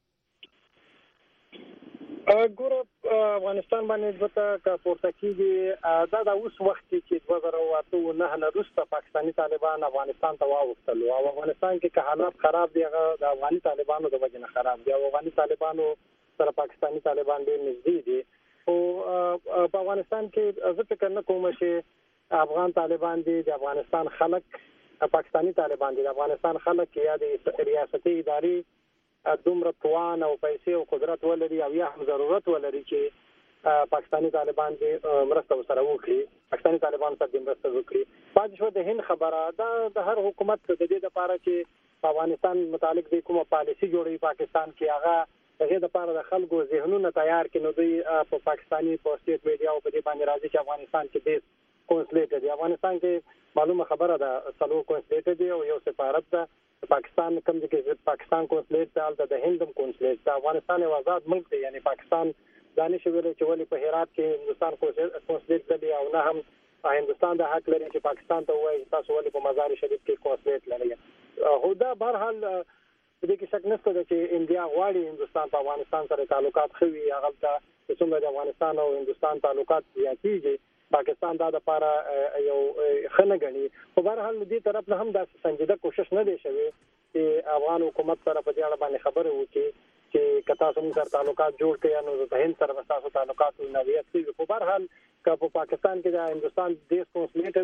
ګوره افغانستان باندې ځکه کا پورته کیږي دا د اوس وخت کې دوه زره اته نه نه وروسته پاکستانی طالبان افغانستان ته واوښتل او افغانستان کې که حالات خراب دي هغه د افغاني طالبانو د وجه نه خراب دي او افغاني طالبانو سره پاکستانی طالبان ډېر نږدې دي او په افغانستان کې زه فکر نه کوم چې افغان طالبان دي د افغانستان خلک پاکستانی طالبان دي د افغانستان خلک یا د ریاستي اداري دومره توان او پیسې او قدرت ولري او یا هم ضرورت ولري چې پاکستانی طالبان دې مرسته وسره وکړي پاکستانی طالبان سره مرسته وکړي. پاتې شو د هند خبره دا د هر حکومت د دې لپاره چې افغانستان متعلق د کومه پالیسي جوړوي پاکستان کې هغه دغه د لپاره د خلکو ذهنونه تیار کړي. نو دوی په پاکستاني په سټیټ میډیا او په دې باندې راځي چې افغانستان کې د کونسلیټ دی. افغانستان کې معلومه خبره ده څلور کونسلیټ دی او یو سفارت ده. پاکستان کوم چې پاکستان کونسلیټ ده د هندم کونسلیټ ده. افغانستان یو آزاد ملک دی، یعنی پاکستان دانش ویل چې ولې په هرات کې هندستان کونسلیټ دی او نه هم هندستان د حق لري چې پاکستان ته وایي تاسو ولې په مزار شریف کې کونسلیټ لرئ. هو دا بهرحال د دې کې شک نشته چې انډیا غواړي هندستان په افغانستان سره تعلقات خوي. هغه ته چې د افغانستان او هندستان تعلقات زیاتېږي، پاکستان دا د لپاره یو خنه غني. په بهرحال دې طرف نه هم دا سنجیده کوشش نه دی شوی چې افغان حکومت سره په دې اړه باندې خبره وکړي چې کتا سم سره تعلقات جوړ کړي نو د هند سره تاسو تعلقات نویت کړي. په بهرحال که په پاکستان کې د هندستان د کونسلیټ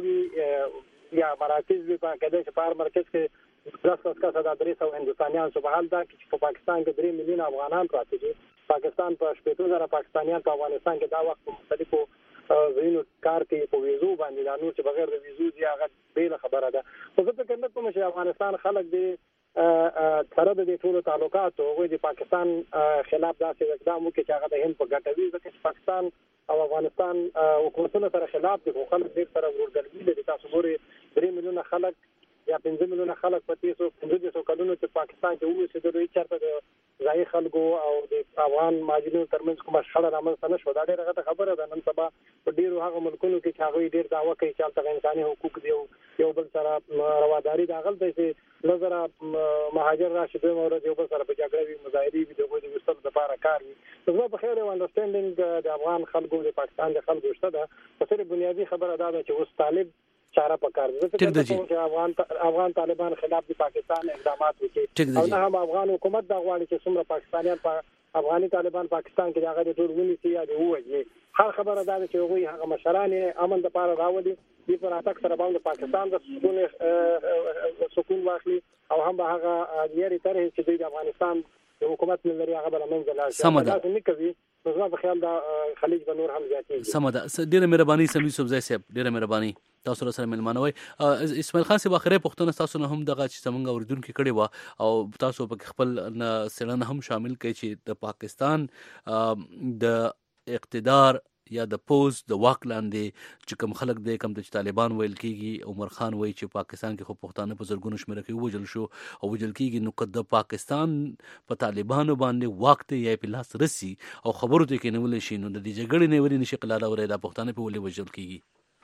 وي یا مراکز وي په کده چې په مرکز کې داس کا صدا درې سو هندستانيان سبحان دا چې په پاکستان کې درې میلیون افغانان پراته دي. پاکستان په شپږ زره پاکستانيان په افغانستان کې دا وخت په مختلفو زینو کار کوي په ویزو باندې، دا نور چې بغیر د ویزو دی هغه بیل خبره ده. خو زه فکر نه کوم چې افغانستان خلک دی سره د دې ټولو تعلقاتو او د پاکستان خلاف داسې اقدام وکړي چې هغه د هند په ګټه وي، ځکه چې پاکستان او افغانستان حکومتونو سره خلاف دي. خو خلک ډېر سره ورورګلوي لري. تاسو ګورئ درې میلیونه خلک یا پنځه میلیونه خلک په تیسو پنځه سو کلونو چې پاکستان کې اوسېدل، دوی چېرته د ځایي خلکو او د افغان مهاجرینو ترمنځ کومه شخړه رامنځته نه شوه. دا ډېره غټه خبره ده. نن سبا په ډېرو هغه ملکونو کې چې هغوی ډېر دعوه کوي چې هلته انساني حقوق دي او یو بل سره رواداري ده، هغلته چې نظره مهاجر راشي دوی ورځ یو بل سره په جګړه وي، مظاهرې وي، د هغوی د ویستلو لپاره کار وي. زما په خیر یو انډرسټینډینګ د افغان خلکو د پاکستان د خلکو شته ده. په صرف بنیادي خبره دا ده چې اوس طالب چاره پکار دي چې افغان افغان طالبان خلاف د پاکستان اقدامات وکړي او نه هم افغان حکومت دا غواړي چې څومره پاکستانیان په افغاني طالبان پاکستان کې هغه د ټول ونیسي یا د ووجي. هر خبره دا چې هغوی هغه مشران امن د لپاره راولي دې پر اتاک سره باندې پاکستان د سکون سکون واخلي او هم به هغه یاري طرح چې د افغانستان د حکومت من لري هغه بل منځ لا شي دا نه کوي. زما په خیال دا خلیج به نور هم زیاتېږي. سم ده. ډېره مهرباني سمي صوبزای صاحب، ډېره مهرباني تاسو سره ملمانه وای. اسماعیل خان صاحب اخره پښتون تاسو نه هم دغه چې څنګه اوریدونکو کړي و او تاسو په خپل سړنه هم شامل کړي چې د پاکستان د اقتدار یا د پوز د واک لاندې چې کوم خلک دی کوم د طالبان ویل کیږي. عمر خان وایي چې پاکستان کې خو پښتانه په زرګونو شمېره کې وژل شو او وژل کیږي. نو که د پاکستان په طالبانو باندې واک ته یا په لاس رسی او خبرو ته کې نیول شي نو د دې جګړې نه وري نشي قلاله ورې د پښتانه په ولې وژل کیږي.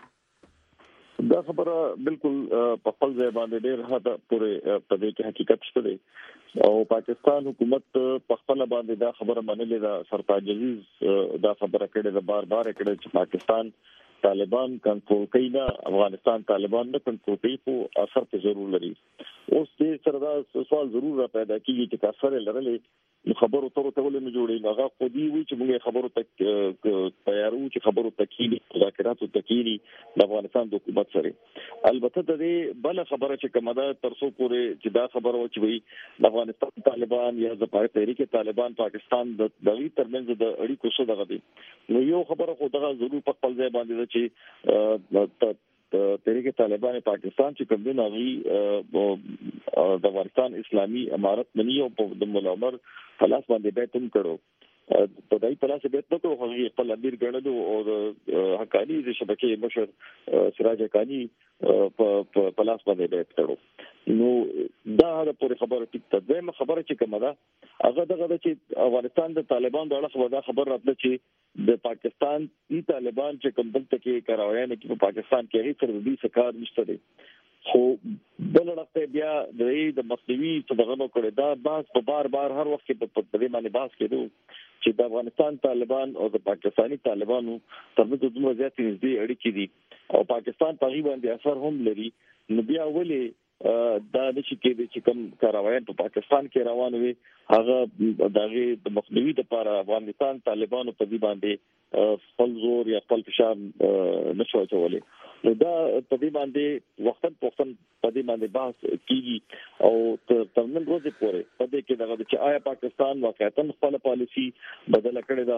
دا خبره بالکل په خپل ځای باندې ډېر حد پورې په دې کې حقیقت شته دی او پاکستان حکومت په خپل باندې دا خبره منلې ده. سرتاج عزیز دا خبره کړې ده بار بار کړې چې پاکستان طالبان کنټرول کوي نه افغانستان طالبان نه کنټرول کوي په اثر ته ضرور لري. اوس دې سره دا سوال ضرور را پیدا کیږي چې کاثر لرلې خبرو تر ته ولې نه جوړي. هغه خو دی وی چې موږ خبرو تک تیارو چې خبرو تکیلی مذاکرات تکیلی د افغانستان د حکومت سره. البته د دې بل خبره چې کومه ده تر څو پورې چې دا خبره و چې وي د افغانستان طالبان یا د تحریک طالبان پاکستان د دغې ترمنځ د اړیکو څه دغه دي. نو یو خبره خو دغه ضرور په خپل ځای باندې چې تحریک طالبان پاکستان چې کوم دی ناغي د افغانستان اسلامي امارت منی او د مولا عمر خلاص باندې بیت هم کړو په دای په لاس بیت نو خو هغه خپل امیر ګڼلو او حقانی د شبکې مشر سراج حقانی په لاس باندې بیت کړو. نو دا د پوره خبره ټیک ته دغه خبره چې کومه ده هغه دغه چې افغانستان د طالبان د اړه خبره خبر راتله چې د پاکستان ای طالبان چې کوم دلته کې کراویان کې په پاکستان کې هیڅ تر دې سکار نشته دي. خو بل وخت بیا د مصنوعي صدغنو کړي دا باز په بار بار هر وخت په دې باندې باز کېدو چې د افغانستان طالبان او د پاکستاني طالبانو ترمنځ دومره زیاتې نږدې اړیکې دي او پاکستان په غي باندې اثر هم لري. نو بیا ولې دا نشي کېدی چې کوم کاروان په پاکستان کې روان وي هغه دغه د مخنیوي لپاره افغانستان طالبانو په دې باندې خپل زور یا خپل فشار نشو چولې. نو دا په دې باندې وختن وختن په دې باندې بحث کیږي او تر نن ورځې پورې په دې کې دغه چې آیا پاکستان واقعا خپل پالیسی بدل کړې ده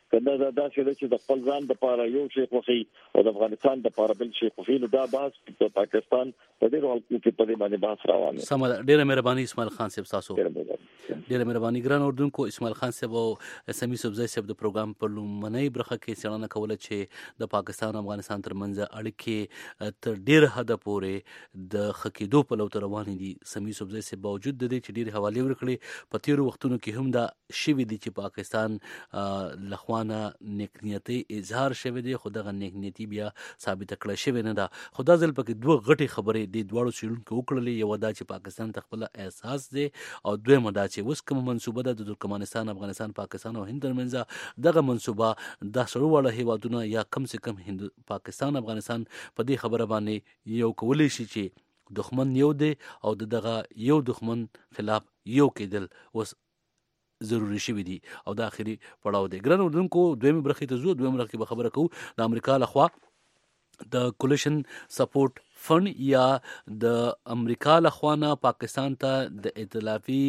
کنه دا داسې چې د خپل ځان د لپاره یو شی خوخي او د افغانستان د لپاره بل شی خوخي نو دا بحث په پاکستان په ډېر حالت کې په دې باندې بحث روان دی. سم ډېر مهرباني اسماعیل خان صاحب تاسو ډېر مهرباني ګران اردوونکو. اسماعیل خان صاحب او سمي صوبزی صاحب د پروګرام په لومړنۍ برخه کې څېړنه کوله چې د پاکستان او افغانستان ترمنځ اړیکې تر ډېر حده پورې د خکېدو په لور روانې دي. سمي صوبزی صاحب باوجود د دې چې ډېرې حوالې ورکړې په تېرو وختونو کې هم دا شوي دي چې پاکستان لخوا نه نیکنیتي اظهار شوی دی خو دغه نیکنیتي بیا ثابت کړل شوی نه ده. خو دا ځل پکې دوه غټې خبرې د دواړو څېړونکو وکړلې. یوه دا چې پاکستان ته خپله احساس دی او دویمه دا چې اوس کومه منصوبه ده د ترکمنستان افغانستان پاکستان او هند ترمنځ دغه منصوبه دا سړو واړه هیوادونه یا کم سے کم هند پاکستان افغانستان په دې خبره باندې یو کولی شي چې دښمن یو دی او د دغه یو دښمن خلاف یو کېدل اوس ضروري شوي دي او دا اخري پړاو دی. ګران اردوونکو دویمه برخې ته ځو. دویمه برخه کې به خبره کوو د امریکا لخوا د کولیشن سپورټ فند یا د امریکا لخوا نه پاکستان ته د ائتلافي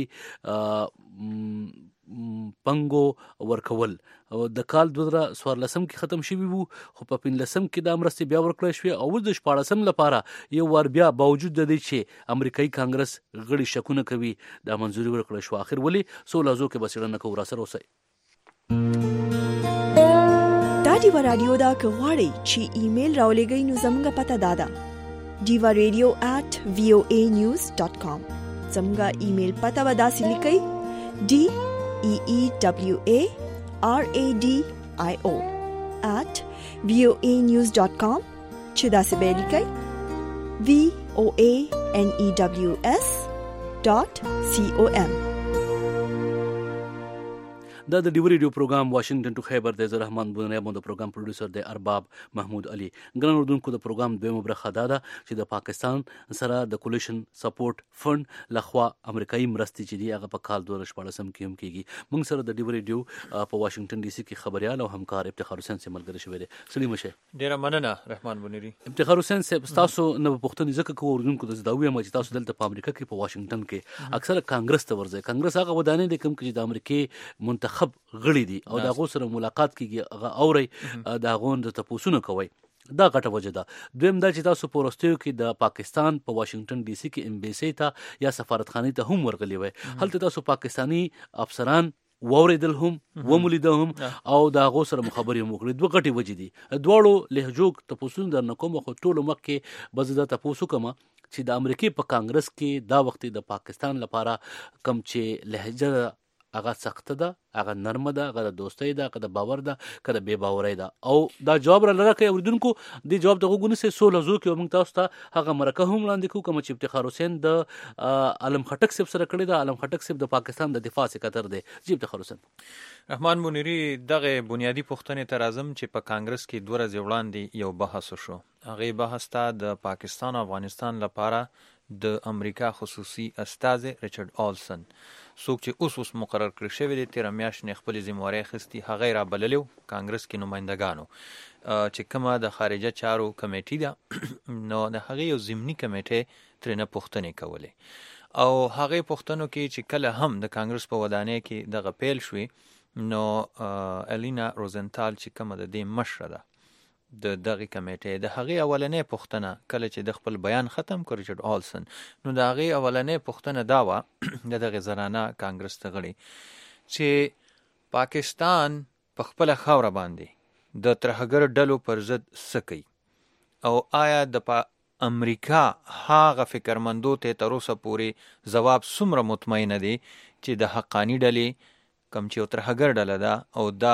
پنګو ورکول او د کال دوه زره څوارلسم کې ختم شوي وو خو په پنځلسم کې دا مرستې بیا ورکړل شوې او اوس د شپاړسم لپاره یو وار بیا باوجود د دې چې امریکایي کانګرس غړي شکونه کوي دا منظوري ورکړل شو. آخر ولې سو لازو کې بسړه کوو را سره اوسئ. دا دیوا رادیو دا که غواړئ چې ایمیل راولېږئ نو زموږ پته دا ده diva radio at voa news dot com. زموږ ایمیل پته به داسې لیکئ d e e w a r a d i o at voa news dot com چې داسې به لیکئ v o a n e w s dot com. دا د ډیو ریډیو پروګرام واشنگټن ټو خیبر د زه رحمان بونیا مو د پروګرام پروډوسر د ارباب محمود علي. ګران اردوونکو د پروګرام دویمه برخه دا ده چې د پاکستان سره د کولیشن سپورټ فند لخوا امریکایي مرستې چې دی هغه په کال دوه زره شپاړسم کې هم کیږي. موږ سره د ډیو ریډیو په واشنگټن ډي سي کې خبريال او همکار افتخار حسین سره ملګری شوی دی. سلیم شه ډیره مننه رحمان بونری. افتخار حسین صاحب تاسو نو پښتون ځکه کو اردوونکو د زداوی ما چې تاسو دلته په امریکا کې په واشنگټن کې اکثر کانګرس ته ورځي. کانګرس هغه ودانې د کوم چې د امریکای منتخب غړي دي او دا غو سره ملاقات کیږي هغه اوري دا غون د تپوسونه کوي. دا غټه وجه ده. دویم دا چې تاسو په ورستیو کې د پاکستان په واشنگټن ډي سي کې امبیسي ته یا سفارتخانه ته هم ورغلي وي. هلته تاسو پاکستانی افسران ووریدل هم ومولیدل هم او دا غو سره مخابرې هم وکړي. دوه غټي وجې دي. دواړو لهجو تپوسونه در نه کوم خو ټولو مکه بزدا تپوسو کما چې د امریکای په کانګرس کې دا وخت د پاکستان لپاره کم چې لهجه هغه سخته ده هغه نرمه ده هغه د دوستۍ ده هغه د باور ده که د بې باورۍ ده او دا جواب را لرکه اوریدونکو دې جواب د غوګونی سه سو لزو کې موږ تاسو ته هغه مرکه هم وړاندې کوو کوم چې افتخار حسین د عالم خټک صاحب سره کړی دا عالم خټک صاحب د پاکستان د دفاع سکرټر دی. جی افتخار حسین رحمان بونری دغه بنیادی پوښتنې تر اعظم چې په کانګرس کې دوه ورځې وړاندې یو بحث وشو. هغه بحث ته د پاکستان او افغانستان لپاره د امریکا خصوصي استازي ریچارډ آلسن څوک چې اوس اوس مقرر کړی شوی دی تیر میاشتې خپل ذمہواری اخیستی هغه را بللیو کانګرس کې نمائندګانو چې کومه د خارجه چارو کمیټې ده نو د هغه یو ضمني کمیټې ترنه پوښتنې کولې او هغه پوښتنو کې چې کله هم د کانګرس په ودانۍ کې دغه پیل شوي نو الینا روزنتال چې کومه د دې مشره ده د دغه کمیټې د هغه اولنې پوښتنه کله چې د خپل بیان ختم کړ ریچارډ آلسن نو د هغه اولنې پوښتنه دا و د دغه زنانه کانګرس ته غړي چې پاکستان په خپل خاور باندې د ترهګر ډلو پر ضد سکی او آیا د امریکا هغه فکرمندو ته تر اوسه پورې جواب څومره مطمئن دي چې د حقانی ډلې کم چې ترهګر ډله ده او دا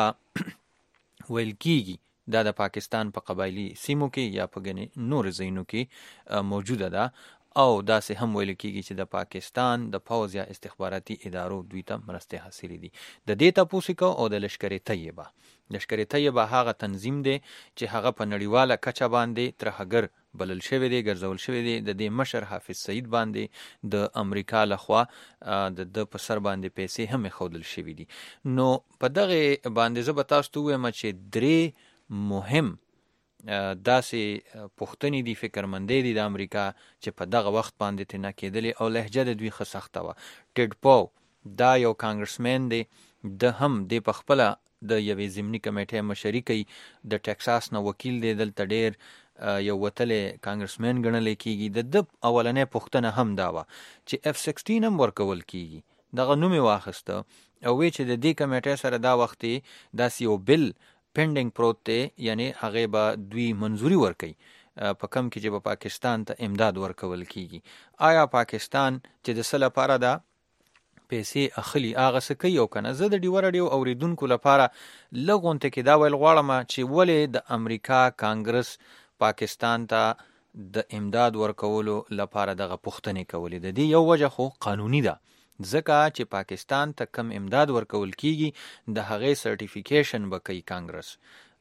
ویل کیږي دا د پاکستان په قبایلی سیمو کې یا په ګنې نور ځایونو کې موجوده ده او داسې هم ویل کیږي چې د پاکستان د پوځ یا استخباراتي ادارو دوی ته مرستې حاصلې دي. د دې تاسو کو او د لشکر طیبه لشکر طیبه هغه تنظیم دی چې هغه په نړیواله کچه باندې ترهګر بلل شوی دی ګرځول شوی دی. د دې مشر حافظ سعید باندې د امریکا لخوا د د په سر باندې پیسې هم خودل شوی دي. نو په دغه باندې زه به تاسو ته وایم چې درې مهم داسې پوښتنې دي فکرمندې دي د امریکا چې په دغه وخت باندې تنه کېدلې او لهجه د دوی ښه سخته وه. ټیډ پاو دا یو کانګرسمن دی د هم د په خپله د یوې ضمني کمیټې مشري کوي. د ټکساس نه وکیل دی، دلته ډیر یو وتلې کانګرسمن ګڼل کیږي. د د اولنې پوښتنه هم دا وه چې اف سکسټین هم ورکول کیږي. دغه نوم یې واخیسته او وی چې د دې کمیټې سره دا وخت داسې یو بل پینډینګ پروت دی، یعنی هغې به دوی منظوري ورکوي په کم کې چې به پاکستان ته امداد ورکول کیږي. آیا پاکستان چې د څه لپاره دا پیسې اخلي هغه څه کوي او که نه؟ زه د ډیوه راډیو اورېدونکو لپاره لږ غونته کې دا ویل غواړم چې ولې د امریکا کانګرس پاکستان ته د امداد ورکولو لپاره دغه پوښتنې کولې. د دې یو وجه خو قانوني ده، ځکه چې پاکستان ته کم امداد ورکول کیږي د هغې سرټیفیکیشن به کوي کانګرس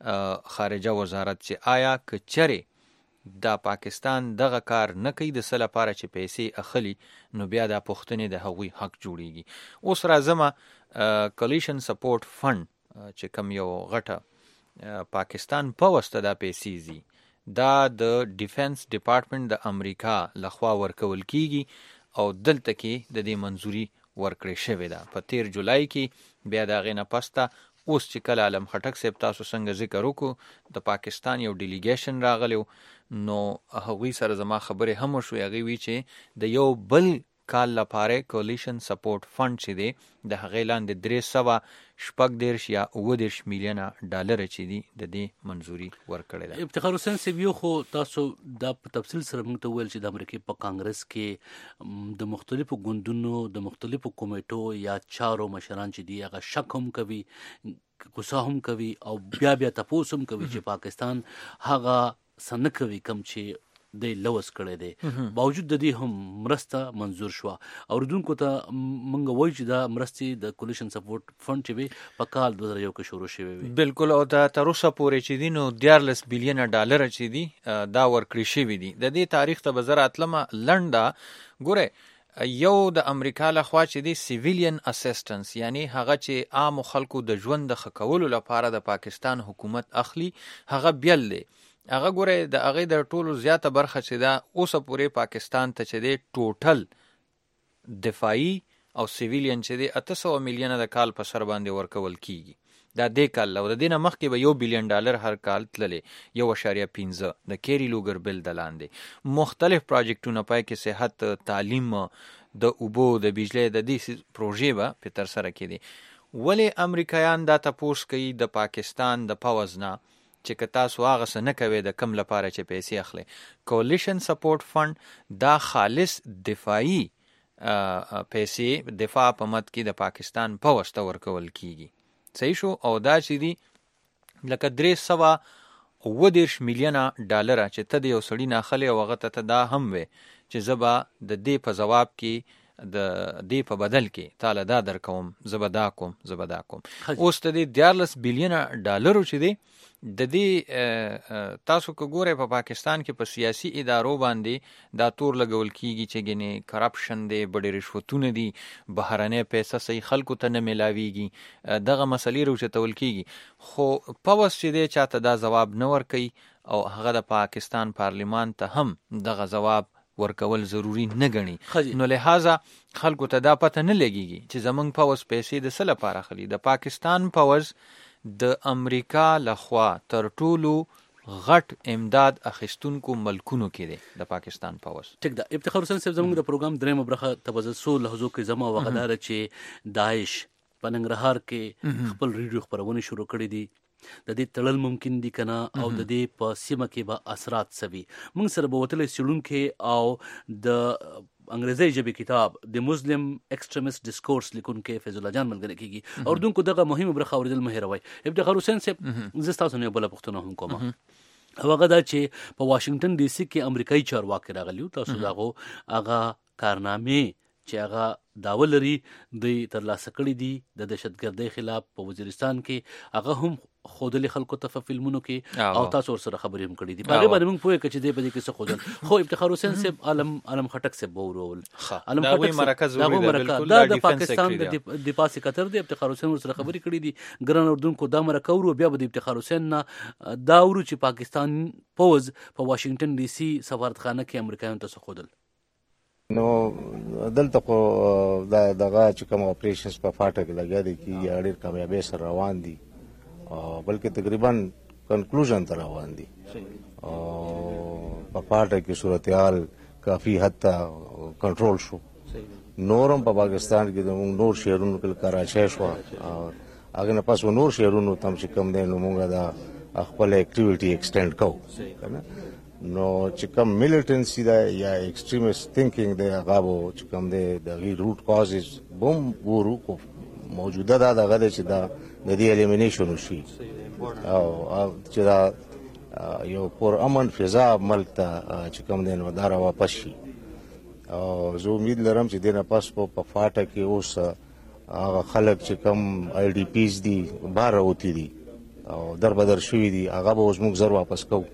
خارجه وزارت چې آیا که چرې دا پاکستان دغه کار نه کوي د څه لپاره چې پیسې اخلي، نو بیا دا پوښتنې د هغوی حق جوړیږي. اوس راځمه کولیشن سپورټ فند چې کوم یو غټه پاکستان پوځ ته دا پیسې ځي، دا د ډیفنس ډپارټمنټ د امریکا لخوا ورکول کیږي او دلته کې د دې منظوري ورکړې شوې ده په تیر جولای کې. بیا د هغې نه پسته اوس چې کله علم خټک صاحب تاسو څنګه ذکر وکړو د پاکستان یو ډیلیګیشن راغلی، نو هغوی سره زما خبرې هم وشوې. هغې وی چې د یو بل کال لپاره کولیشن سپورټ فند چې دی د هغې لاندې درې سوه شپږ دېرش یا اووه دېرش میلیونه ډالره چې دي د دې منظوري ورکړې ده. افتخار حسین صاحب، یو خو تاسو دا په تفصیل سره موږ ته وویل چې د امریکې په کانګرس کې د مختلفو ګوندونو د مختلفو کمیټو یا چارو مشران چې دي هغه شک هم کوي، غوسه هم کوي او بیا بیا تپوس هم کوي چې پاکستان هغه څه نه کوي کوم چې دی لوس کړی دی. باوجود د دې هم مرسته منظور شوه. اوریدونکو ته موږ وایو چې دا مرستې د کولیشن سپورټ فند چې وي په کال دوه زره یو کې شروع شوی وي. بالکل، او دا تر اوسه پورې چې دي نو دیارلس بیلیونه ډالره چې دي دا ورکړي شوي دي. د دې تاریخ ته به زه راتلمه لنډه. ګوره، یو د امریکا لخوا چې دی سیویلین اسسټنس، یعنی هغه چې عامو خلکو د ژوند د ښه کولو لپاره د پاکستان حکومت اخلي، هغه بیل دی. هغه ګوره د هغې د ټولو زیاته برخه چې دا اوسه پورې پاکستان ته چې دی ټوټل دفاعي او سیویلین چې دی اته سوه میلیونه د کال په سر باندې ورکول کیږي. دا دې کال او د دې نه مخکې به یو بیلیون ډالر هر کال تللې، یو اشاریه پنځه د کیری لوګر بل د لاندې مختلف پراجیکټونه پای کې صحت، تعلیم، د اوبو، د بجلی، د دې پروژې به په ترسره کېدې. ولې امریکایان دا تپوس کوي د پاکستان د پوځ نه چې که تاسو هغه څه نه کوئ د کم لپاره چې پیسې اخلئ؟ کولیشن سپورټ فند دا خالص دفاعي پیسې دفاع په مد کې د پاکستان پوځ ته ورکول کیږي. صحیح شو؟ او دا چې دي لکه درې سوه اووه دېرش میلیونه ډالره چې ته د یو سړي نه اخلې او هغه ته دا هم وې چې زه به د دې په ځواب کې د دې په بدل کې تاله دا در کوم، زه به دا کوم، زه به دا کوم. اوس د دې دیارلس بیلیونه ډالرو چې دی د دې تاسو که ګورئ په پاکستان کې په سیاسي ادارو باندې دا تور لګول کیږي چې ګنې کرپشن دی، بډې رشوتونه دي، بهرنۍ پیسه صحیح خلکو ته نه میلاویږي، دغه مسلې راوچتول کیږي. خو پوځ چې دی چاته دا ځواب نه ورکوي او هغه د پاکستان پارلیمان ته هم دغه ځواب ورکول ضروری نه ګڼي. نو لہذا خلکو ته دا پته نه لګیږي چې زمونږ پوځ پیسې د څه لپاره اخلي. د پاکستان پوځ د امریکا لخوا تر ټولو غټ امداد اخیستونکو ملکونو کې دی د پاکستان پوځ. ټیک ده. افتخار حسین صاحب، زموږ د پروګرام درېیمه برخه تبزه څو لحظو کې زما وغداره چې داعش په ننګرهار کې خپل ریډیو خپرونې شروع کړې دي. د دې تړل ممکن دي کنه او د دې په سیمه کې به اثرات سوي. موږ سره به وتلی څېړونکی او د انګریزي ژبې کتاب د مسلم ایکسټریمست ډسکورس لیکونکی فیض الله جان ملګری کیږي. اردونکو دغه مهمه برخه اوریدل مه هېروئ. افتخار حسین صاحب، زه ستاسو نه بله پوښتنه هم کوم. هغه دا چې په واشنګټن ډي سي کې امریکایي چارواکي راغلي، تاسو دغه هغه کارنامې چې هغه داوا لري دوی ترلاسه کړي دي د دهشتګردۍ خلاف په وزیرستان کې، هغه هم خودلی خلکو ته په فلمونو کې او تاسو ورسره خبرې هم کړي دي. په هغې باندې موږ پوهېږو چې دی په دې کې څه ښودل. خو افتخار حسین صاحب علم علم خټک صاحب به ورول. علم خټک دا د پاکستان د دفاع سکرتر دی. افتخار حسین ورسره خبرې کړي دي. ګران اردونکو دا مرکه ورو، بیا به د افتخار حسین نه دا ورو چې پاکستان پوځ په واشنګټن ډي سي سفارتخانه کې امریکایانو ته څه ښودل. نو دلته خو دغه چې کوم اپریشنز په فاټه کې لګیا دي کې ډېر کامیابۍ سره روان دي بلکې تقریبا کنکلوژن ته روان دي او په پاټه کې صورتحال کافی حد ته کنټرول شو. نورم په پاکستان کې د نور شهرونو کې کراچۍ شو هغه نه پس نور شهرونو تم چې کم دی نو موږ دا خپل اکټیویټي ایکسټینډ کوو کنه. نو چې کوم میلیټنسي دا یا ایکسټریمست تھینکینګ دی هغه وو چې کوم دی د غي روټ کازز بم ورو کو موجوده دا دغه چې دا د دې الیمینیشن وشي او چې دا یو پر امن فضا ملک ته چې کوم دی نو دا را واپس شي. او زه امید لرم چې دینه پاس په فاټه کې اوس هغه خلک چې کم آی ډي پیز دي بهر راوتی دي او در بدر شوي دي هغه به اوس موږ زر واپس کوو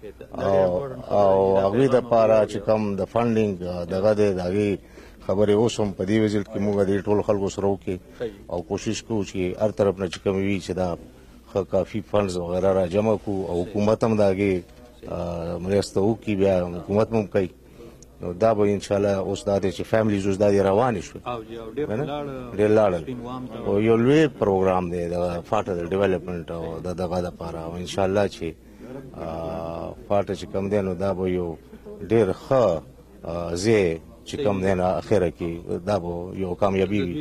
او هغوی دپاره چې کم د فنډینګ دغه دی د هغې خبرې اوس هم په دې وزیلټ کې موږ د ټولو خلکو سره وکړو او کوشش کوو چې هر طرف نه چې کوم وي چې دا ښه کافي فنډز وغیره را جمع کړو او حکومت هم د هغې مرسته وکړي بیا حکومت هم کوي. نو دا به انشاءالله اوس دا دی چې فیملیز اوس دا دی روانې شوې ډېر لاړل او یو لوی پروګرام دی د فاټه د ډیولپمنټ او د دغه دپاره او انشاءالله چې فاټه چې کوم دی نو دا به یو ډېر ښه ځای چې کوم دی نه اخره کې دا به یو کامیابي وي.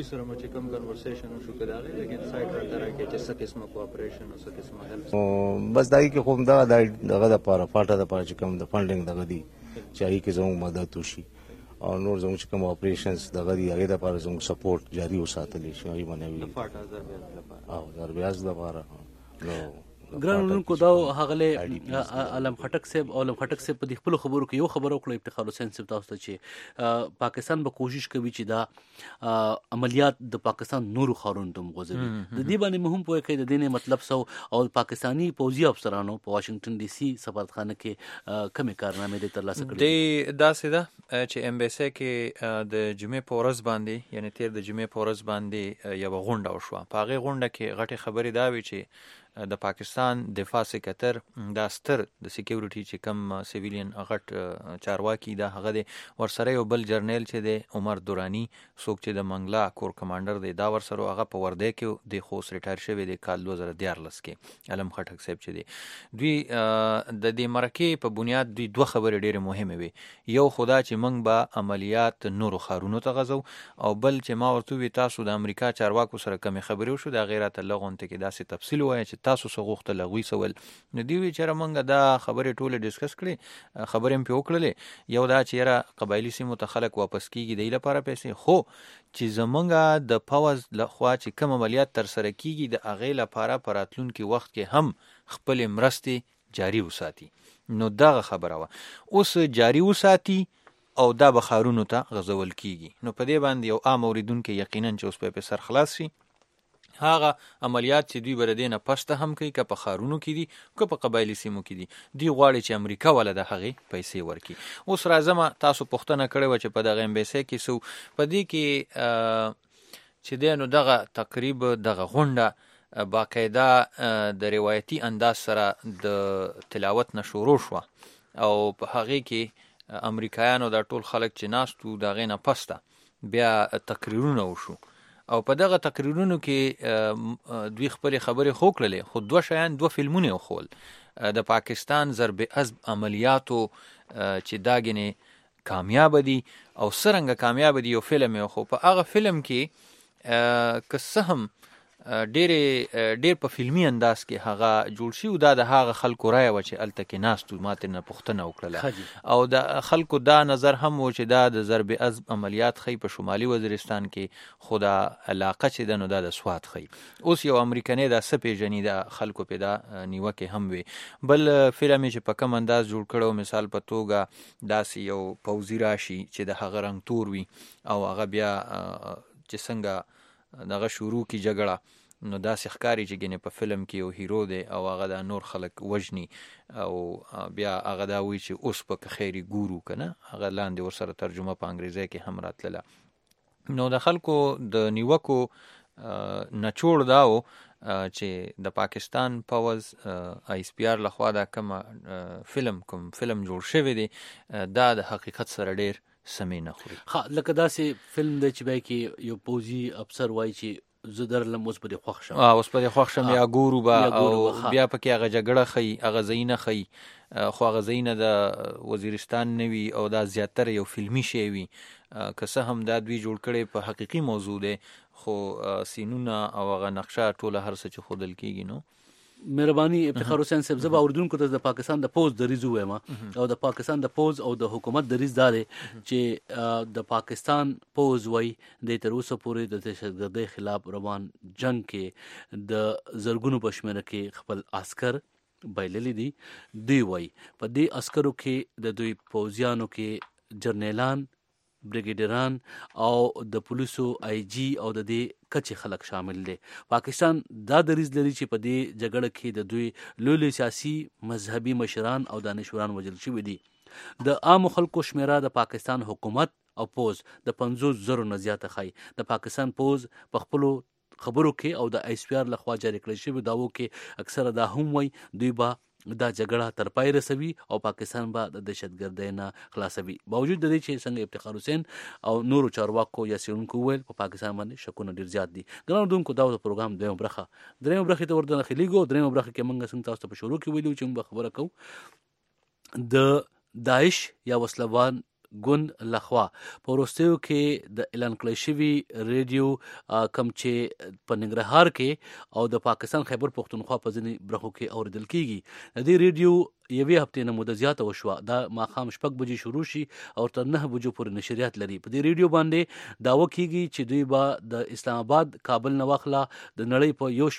بس دا کې خو دغه دغه دپاره فاټه دپاره چې کوم د فنډینګ دغه دی چې هغې کې زموږ مدد وشي او نور زموږ چې کوم اپریشنز دغه دي هغې دپاره زموږ سپورټ جاري وساتلی شي هغې باندې وي او دربیاز دپاره نو ګران اورونکو دا هغه علم خټک صاحب او علم خټک صاحب په دې خپلو خبرو کې یو خبره وکړه افتخار حسین صاحب تاسو ته چې پاکستان به کوشش کوي چې دا عملیات د پاکستان نورو ښارونو ته وغځوي. د دې باندې مهم پوه کوي د دې نه مطلب سو او پاکستاني پوځي افسرانو په واشنگټن ډي سي سفارتخانه کې کمې کارنامې دې ترلاسه کړې دي. داسې ده چې امبیسي کې د جمعې په ورځ باندې یعنې تیر د جمعې په ورځ باندې یوه غونډه وشوه. په هغې غونډه کې غټې خبرې دا وي چې د پاکستان دفاع سکرټر دا ستر د سکیورټي چې کم سیویلین غټ چارواکي دا هغه دی ورسره یو بل جرنیل چې دی عمر دورانی څوک چې د منګلا کور کمانډر دی دا ورسره هغه په ورده کې د خوست ریټایر شوی دی کال دوه زره دیارلس کې علم خټک صاحب چې دی دوی د دې مرکې په بنیاد دوی دوه خبرې ډېرې مهمې وي. یو خدا چې موږ به عملیات نورو ښارونو ته غځو او بل چې ما ورته وویل تاسو د امریکا چارواکو سره کمې خبرې وشو د هغې راته لږ غونډې کې داسې تفصیل ووایه چې تاسو څه غوښتل هغوی سول. نو دوی وایي چې یاره موږ دا خبرې ټولې ډسکس کړې خبرې هم پرې وکړلې. یو دا چې یاره قبایلي سیمو ته خلک واپس کېږي د دې لپاره پیسې خو چې زموږ د پوځ لخوا چې کوم عملیات ترسره کېږي د هغې لپاره په راتلونکي وخت کې هم خپلې مرستې جاري وساتي. نو دغه خبره وه اوس جاري وساتي او دا به ښارونو ته غځول کېږي. نو په دې باندې یو عام اورېدونکی یقینا چې اوس به یې سر خلاص شي هغه عملیات چې دوی به د دې نه پسته هم کوي که په ښارونو کې دي که په قبایلي سیمو کې دي دوی غواړي چې امریکا والا د هغې پیسې ورکړي. اوس راځمه تاسو پوښتنه کړې وه چې په دغه امبیسۍ کې څه په دې کې چې دی نو دغه تقریب دغه غونډه باقاعده د روایتي انداز سره د تلاوت نه شروع شوه او په هغې کې امریکایانو دا ټول خلک چې ناست وو د هغې نه پسته بیا تقریرونه وشو او په دغه تقریرونو کې دوی خپلې خبرې خو کړلې خو دوه شیان دوه فلمونه یې وښول د پاکستان ضرب عزم عملیاتو چې دا ګنې کامیابه دي او څرنګه کامیابه دي یو فلم یې خو په هغه فلم کې که څه هم ډېرې ډېر په فلمي انداز کې هغه جوړ شي او دا د هغه خلکو رایه وه چې هلته کې ناست وو ما ترې نه پوښتنه وکړله او د خلکو دا نظر هم و چې دا د ضرب عزم عملیات ښیي په شمالي وزیرستان کې خو دا علاقه چې ده نو دا د سوات ښیي. اوس یو امریکنی دا څه پېژني دا خلکو پې دا نیوکې هم وي. بل فلم یې چې په کم انداز جوړ کړی مثال په توګه داسې یو پوځي راشي چې د هغه رنګ تور وي او هغه بیا چې څنګه دغه شروع کی جګړه نو داسې ښکاري چې ګنې په فلم کې یو هیرو دی او هغه دا نور خلک وژني او بیا هغه دا وایي چې اوس په که خیرې ګورو که نه هغه لاندې ورسره ترجمه په انګریزۍ کې هم راتلله. نو د خلکو د نیوکو نچوړ دا و چې د پاکستان پوځ آی اس پی آر لخوا دا کوم فلم کوم فلم جوړ شوی دی دا د حقیقت سره ډېر سمې نه خوري. ښه لکه داسې فلم دی چې بیا کې یو پوځي افسر وایي چې زه درلم اوس به دې خوښ شم اوس به دې خوښ شم یا ګورو به او بیا پکې هغه جګړه ښیي هغه ځایونه ښیي خو هغه ځایونه د وزیرستان نه وي او دا زیاتره یو فلمي شی وي که څه هم دا دوی جوړ کړی په حقیقي موضوع دی خو سینونه او هغه نقشه ټوله هر څه چې ښودل کېږي نو مهرباني افتخار حسین صاحب زه به اورېدونکو ته د پاکستان د پوز دریځ ووایم او د پاکستان د پوز او د حکومت دریځ دا دی چې د پاکستان پوز وایي د تر اوسه پورې د دهشتګردۍ خلاف روان جنگ کې د زرګونو په شمېره کې خپل عسکر بایللي دي. دوی وایي په دې عسکرو کې د دوی پوځیانو کې جرنیلان بریګیډران او د پولیسو آی جی او د دې کچې خلک شامل دي. پاکستان دا دریځ لري چې په دې جګړه کې د دوی لوی لوی سیاسي مذهبي مشران او دانشوران وژل شوي دي. د عامو خلکو شمیره د پاکستان حکومت او پوز د پنځوس زرو نه زیاته ښایي. د پاکستان پوز په خپلو خبرو کې او د آی سپی آر لخوا جاري کړل شوي دعوو کې اکثره دا هم وایي دوی به دا جګړه تر پای رسوي او پاکستان به د دهشتګردۍ نه خلاصوي. باوجود د دې چې څنګه افتخار حسین او نورو چارواکو یا څېړونکو وویل په پاکستان باندې شکونه ډېر زیات دي. ګرانو اورېدونکو دا د پروګرام دویمه برخه درېیمه برخې ته ور داخلېږو. درېیمه برخه کې موږ څنګه تاسو ته په شروع کې ویلو چې موږ به خبره کوو د داعش یا وسلوان ګوند لخوا په وروستیو کې د اعلان کړی شوي ریډیو کم چې په ننګرهار کې او د پاکستان خیبر پښتونخوا په ځینې برخو کې اورېدل کېږي. د دې ریډیو یوې هفتې نه موده زیاته وشوه. دا ماښام شپږ بجې شروع شي او تر نهه بجو پورې نشریات لري. په دې ریډیو باندې دعوه کېږي چې دوی به د اسلام آباد کابل نه واخله د نړۍ په یو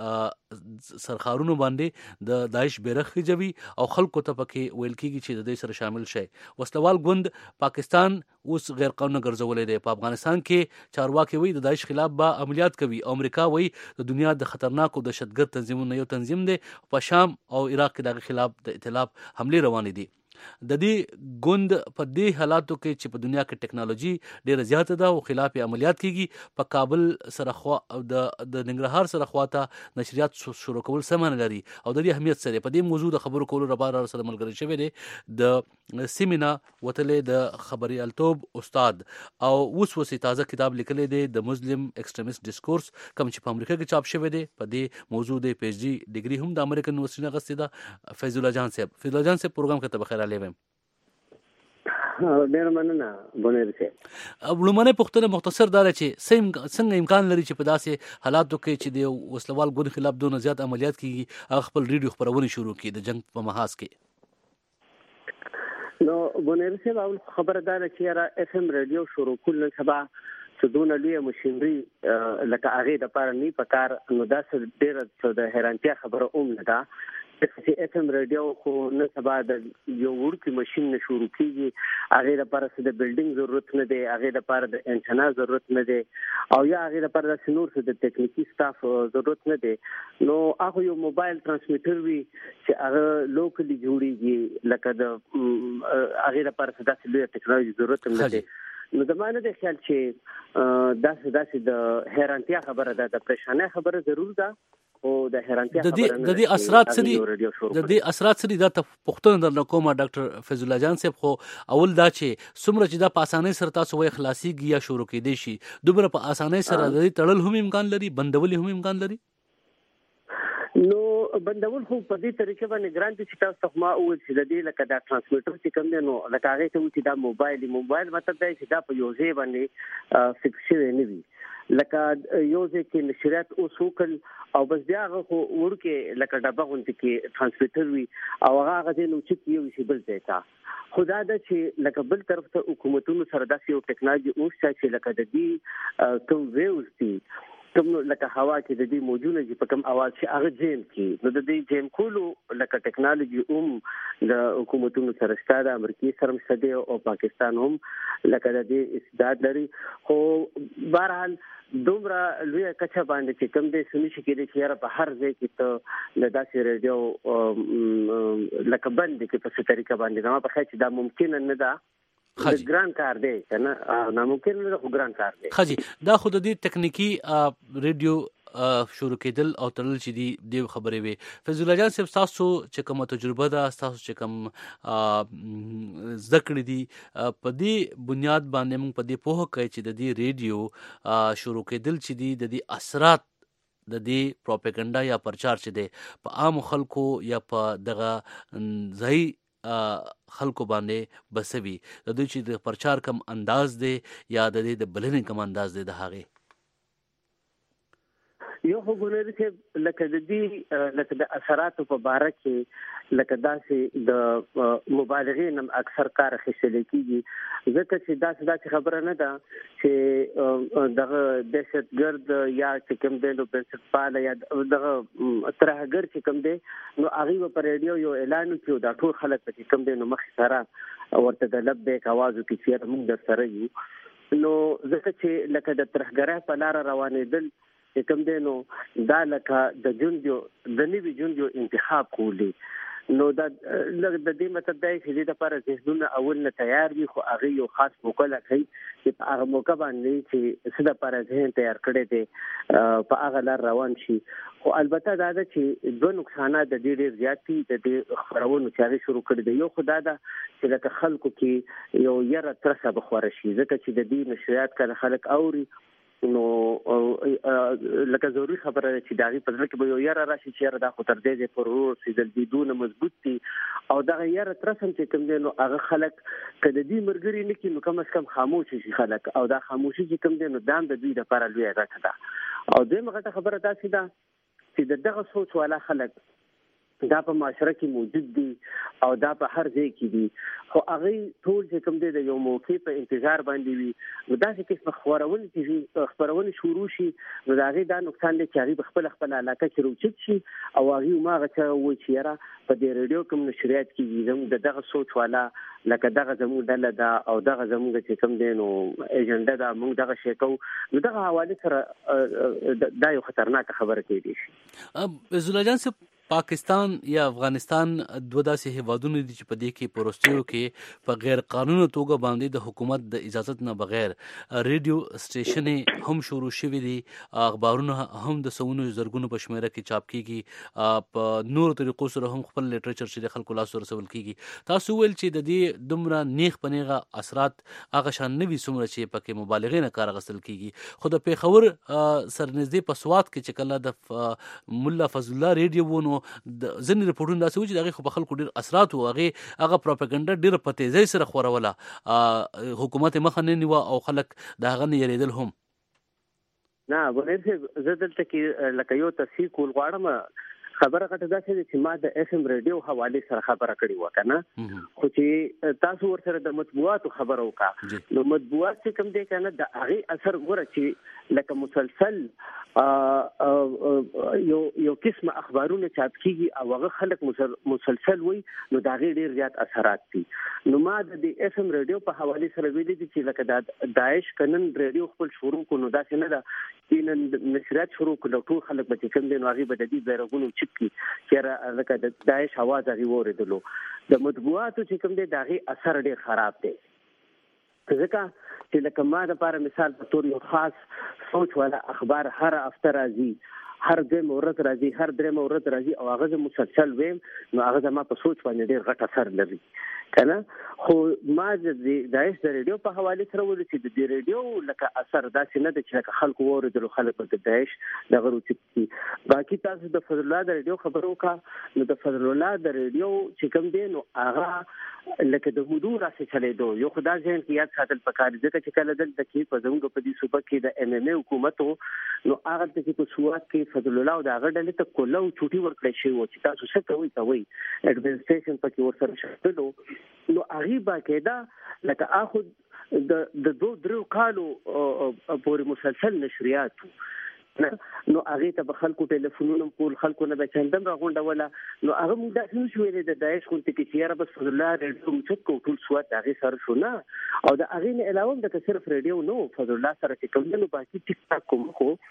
شمېر سرخارونو باندې د داعش بیرغ خېجوي او خلکو ته پکې ویل کېږي چې د دوی سره شامل شي. وسلوال ګوند پاکستان اوس غیر قانوني ګرځولې دی. په افغانستان کې چارواکي وایي د داعش خلاف به عملیات کوي. امریکا وایي د دنیا د خطرناکو دهشتګرد تنظیمونو یو تنظیم دی. په شام او عراق کې دغه خلاف د ائتلاف حملې روانې دي. د دې ګوند په دې حالاتو کې چې په دنیا کې ټیکنالوژي ډیره زیاته ده او خلاف عملیات کیږي په کابل سره خوا او د د ننګرهار سره خواته نشریات شروع کول سمون لري او د دې اهمیت سره په دې موضوع د خبرو کولو لپاره سره ملګری شوی دی د سیمینا وتلې د خبريالتوب استاد او اوس وسې تازه کتاب لیکلی دی د مسلم ایکسټریمست ډیسکورس کوم چې په امریکا کې چاپ شوی دی. په دې موضوع د پی ایچ ډي ډیګري هم د امریکن یونیورسيټي نه غوښتي ده. فیض الله جان صاحب فیض الله جان صاحب پروګرام کې ته بخیر علیم. ډېر مننه بونیر صاحب. لومړنۍ پوښتنه مختصر دا ده چې څنګه امکان لري چې په داسې حالاتو کې چې د وسلوال ګوند خلاف دونه زیات عملیات کیږي هغه خپل ریډیو خبرونه شروع کړي د جنگ په محاذ کې؟ نو بونیر صاحب اول خبره دا ده چې را اف ام ریډیو شروع کول سبا سدونه لوی مشینری لکه هغه د پاره نه پکار نو دا ډېر د حیرانتیا خبره اوم نه ده چې اف ام ریډیو خو نه سبا د یو ورکی ماشين نه شروع کیږي. هغه لپاره د بلډینګ ضرورت نه دی, هغه لپاره د انټنا ضرورت نه دی او یا هغه لپاره د سنور د ټیکنیکی سټاف ضرورت نه دی. نو هغه یو موبایل ترانسمیټر وی چې هغه لوکلی جوړیږي لکه د هغه لپاره د لوی ټیکنالوژي ضرورت نه دی. نو د معنی د خیال چې داسې داسې د حیرانتیا خبره ده, د پریشانه خبره ضرور ده او د حیرانتیا خبره نه. د دې اثرات سړي د دې اثرات سړي دا پښتون در نکومه ډاکټر فیض الله جان صاحب خو اول دا چې څومره چې دا په اسانۍ سره تاسو وای خلاصيږي یا شروع کېدی شي دومره په اسانۍ سره د تړل هم امکان لري, بندول هم امکان لري. نو بندول خو په دې طریقې باندې ګرانت چې تاسو ته ما اول چې د دې لکه دا ترانسمیټر چې کوم دی نو لکه هغه ته چې دا موبایل موبایل مطلب دی چې دا په یو ځای باندې فکس شوی نه وي لکه یو ځای کې نشریات او سوکل او بس بیا هغه خو ورکه لکه ډبه غونډه کې ترانسمیټر وي او هغه غځي نو چې یو شی بل ځای تا خدا دا چې لکه بل طرف ته حکومتونو سره داسې یو ټیکنالوژي اوس چې لکه د دې کوم ویوز دي کوم لکه هوا کې د دې موجوده چې په کوم اواز چې هغه جیم کې نو د دې جیم کولو لکه ټیکنالوژي هم د حکومتونو سره شته د امریکای سره شته او پاکستان هم لکه د دې استعداد لري. خو بهرحال دومره لوی کچه باندې چې کوم دې سني شي کې چې په هر ځای کې ته د داسې ریډیو لکه باندې کې په څه طریقه باندې نو په خاطر دا ممکن نه ده د ګران کار دی کنه ناممکن نه خو ګران کار دی. خاجي دا خود د ټکنیکی ریډیو شروع کېدل او تړل چې دی د خبرې وي. فیض الله جان صاحب تاسو چې کومه تجربه ده تاسو چې کوم زده کړې دي په دې بنیاد باندې موږ په دې پوهه کوي چې د دې ریډیو شروع کېدل چې دی د دې اثرات د دې پروپاګاندا یا پرچار چې دی په عام خلکو یا په دغه ځای خلکو باندې بسوي د دوی چې د پرچار کم انداز دی یا د دې د بلنې کم انداز دی د هغه یو خو ګورئ چې لکه د دې لکه د اثراتو په باره کې لکه داسې د مبالغې نم اکثر کار اخیستل کېږي ځکه چې داسې داسې خبره نه ده چې دغه دهشتګرد یا چې کوم دی نو بنسټپاله یا دغه ترهګر چې کوم دی نو هغه په ریډیو یو اعلان وکړو دا ټول خلک چې کوم دی نو مخ سره ورته د لبیک आवाज وکړي چې موږ در سره یو نو ځکه چې لکه د ترهګرۍ په لار روانېدل چې کوم دی نو دا لکه د جونډیو د نوي جونډیو انتخاب کولی نو دا لږ د دې مطلب دی چې د لپاره ذهنونه اول نه تیار وي خو هغه یو خاص موقع لکه چې په هغه موقع باندې چې څه د لپاره ذهن تیار کړی دی په هغه لار روان شي. خو البته دا ده چې دوه نقصانات د دې ډېر زیات دي د دې خبرونو چې هغه شروع کړي دي. یو خو دا ده چې لکه خلکو کې یو یره ترسه بخوره شي ځکه چې د دې نشریات کله خلک اوري نو لکه ضروري خبره چې داغي په ځل کې به یو یاره راشي چې یاره دا خو تر دې پر ورو سیدل دیدونه مضبوط دي او دا یاره ترسم چې کوم دی نو هغه خلک کله دې مرګري نه کې نو کم از کم خاموش شي خلک او دا خاموشي چې کوم دی نو دام د دوی لپاره لوی راځي دا او دغه غټه خبره تاسو دا چې دغه سوچ والا خلک دا په معاشره کې موجود دي او دا په هر ځای کې دي خو هغه ټول چې کوم دي د یو موقع په انتظار باندې وي نو دا چې په خبرونه چې خبرونه شروع شي نو دا غي دا نقصان دي چې هغه خپل خپل علاقه کې روچت شي او هغه ماغه چې و چې را په دې ریډیو کوم نشریات کې زموږ دغه سوچ والا لکه دغه زموږ دله دا او دغه زموږ چې کوم دي نو ایجنډا دا موږ دغه شی کو نو دغه حواله سره دا یو خطرناک خبره کېږي. زولا جان صاحب پاکستان یا افغانستان دوه داسې هیوادونه دي چې په دې کې پروستیو کې په غیر قانوني توګه باندې د حکومت د اجازه نه بغیر ریډیو سټیشن هم شروع شوي دي اخبارونه هم د سونو زرګونو په شمیره کې چاپ کیږي په نور طریقو سره هم خپل لیټریچر چې خلکو لاس ورسول کیږي. تاسو ویل چې د دې دومره نیخ پنیغه اثرات هغه شان نوي څومره چې پکې مبالغه نه کار غسل کیږي خو د پیښور سرنږدې په سواد کې چې کله د مولا فضل الله ریډیو وونو ځینې رپورټونه داسې و چې دغه خو په خلکو ډېر اثرات و هغه هغه پروپاګاندا ډېر په تیزۍ سره خوروله حکومت مخه نه نیوه او خلک د هغه نه یریدل هم نه ولې زه دلته کې لکه یو تفصیل کول غواړم. خبره غټه ده چې ما د اف ام ریډیو حواله سره خبره کړې و کنه خو چې تاسو ورسره د مطبوعاتو خبره وکړه نو مطبوعات چې کوم دي کنه د هغه اثر ګوره چې لکه مسلسل یو یو قسم اخبارونه چاپ کیږي او هغه خلک مسلسل وي نو دا غیر ډیر زیات اثرات دي. نو ما د اف ام ریډیو په حواله سره ویلي دي چې لکه د داعش کنن ریډیو خپل شروع کو نو دا څنګه ده چې نشرات شروع کړو ټول خلک به کوم دي نو هغه به د دې بیرغونو چکی چې لکه د داعش आवाज هغه وریدلو د مطبوعاتو چې کوم دي داغي اثر ډیر خراب دی ځکه چې لکه ما د لپاره مثال په تور یو خاص سوچ والا اخبار هر هفته راځي هر دې مورد راځي هر درې مورد راځي او هغه مسلسل ویم نو هغه ما په سوچ باندې ډیر غټ اثر لري کنه. خو ما د داعش د ریډیو په حواله سره ول چې د ریډیو لکه اثر داسې نه د چې لکه خلکو وریدل خلک د داعش دغه روچي باقي تاسو د فضل الله د ریډیو خبرو کا نو د فضل الله د ریډیو چې کوم دی نو هغه لکه د مودو راځي چلیدو یو خدای ځین کې یاد ساتل پکار دي چې کله دلته کې په زموږ په دې صوبه کې د ام ام ای حکومت نو هغه چې په سواد کې فضل الله او د هغه ډلې ته کوله او چوټي ورکړی شي او چې تاسو څه کوي کوي اډمنسټریشن پکې ورسره شتلو نو هغه باقاعده لکه اخو د د دوه درو کالو پورې مسلسل نشریات نو هغه ته به خلکو ټلیفونونه کول خلکو نه به چندم راغونډه ولا نو هغه موږ داسې نشو ویلې د داعش خونته کې چیرې بس فضل الله ریډیو مچت کو ټول سواد هغه سره شو نه او د هغه نه علاوه د صرف ریډیو نو فضل الله سره چې کوم نو باقي ټیک ټاک کوم خو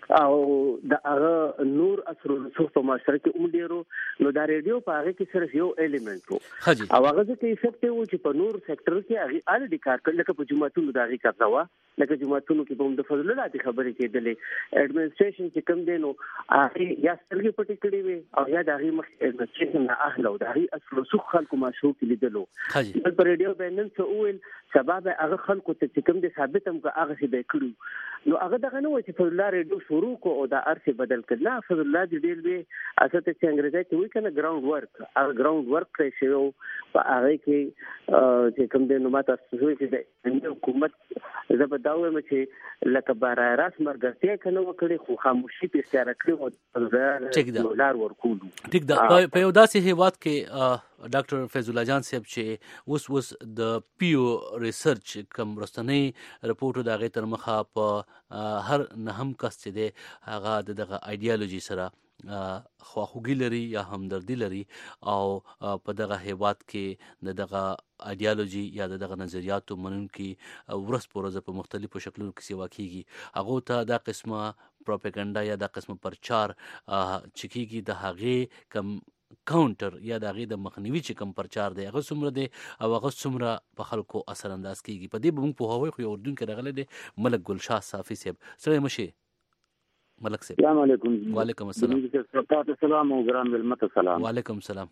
او د هغه نور اثر رسوخ په معاشره کې هم ډیرو نو دا ریډیو په هغه کې صرف یو ایلیمنٹ وو او هغه ځکه افیکټیو چې په نور سېکټر کې هغه الډي کار کړل لکه په جمعتونو دا غي کار و لکه جمعتونو کې په د فضل الله د خبرې کېدلې اډمنسټریشن چې کوم دی نو هغه یا سترګې پټې کړې وي او یا د هغه مخ اډمنسټریشن نه اهل او د هغه اثر رسوخ خلکو معاشره کې لیدلو په ریډیو باندې څه ویل سبب هغه خلکو ته چې کوم دي ثابت هم هغه څه به کړو نو هغه دغه نو چې فضل الله ریډیو شروع کو او دا ارث بدل کړل فضل الله دې ډېر وی اساس ته انګریزي ته وی کنه ګراوند ورک هغه ګراوند ورک کړی شو په هغه کې چې کوم دي نو ماته څه چې د حکومت زبداوه چې لکه بارا راس مرګتیا کنه وکړي خو خاموشي په اختیار کړو او دولار ورکول ټیک دا په یو داسې هیواد کې ډاکټر فیض الله جان صاحب چې اوس اوس د پیو ریسرچ کوم رستنی رپورټو دا غي تر مخه په هر نهم کس چې دی هغه دغه ایډیالوژي سره خواخوږي لري یا همدردي لري او په دغه هیواد کې دغه ایډیالوژي یا دغه نظریاتو منونکي ورځ په ورځ په مختلفو شکلونو کې سیوا کیږي هغه ته دا قسمه پروپاګاندا یا دا قسمه پرچار چې کیږي د هغه کم کاونټر یا د هغې د مخنیوي چې کوم پرچار دی هغه څومره دی او هغه څومره په خلکو اثر انداز کیږي په دې به موږ پوهوی خو یو اردونکي راغلی دی ملک ګلشاه صافي صاحب سړی مشي ملک صاحب السلام علیکم وعلیکم السلام السلام او ګران ملمت السلام وعلیکم السلام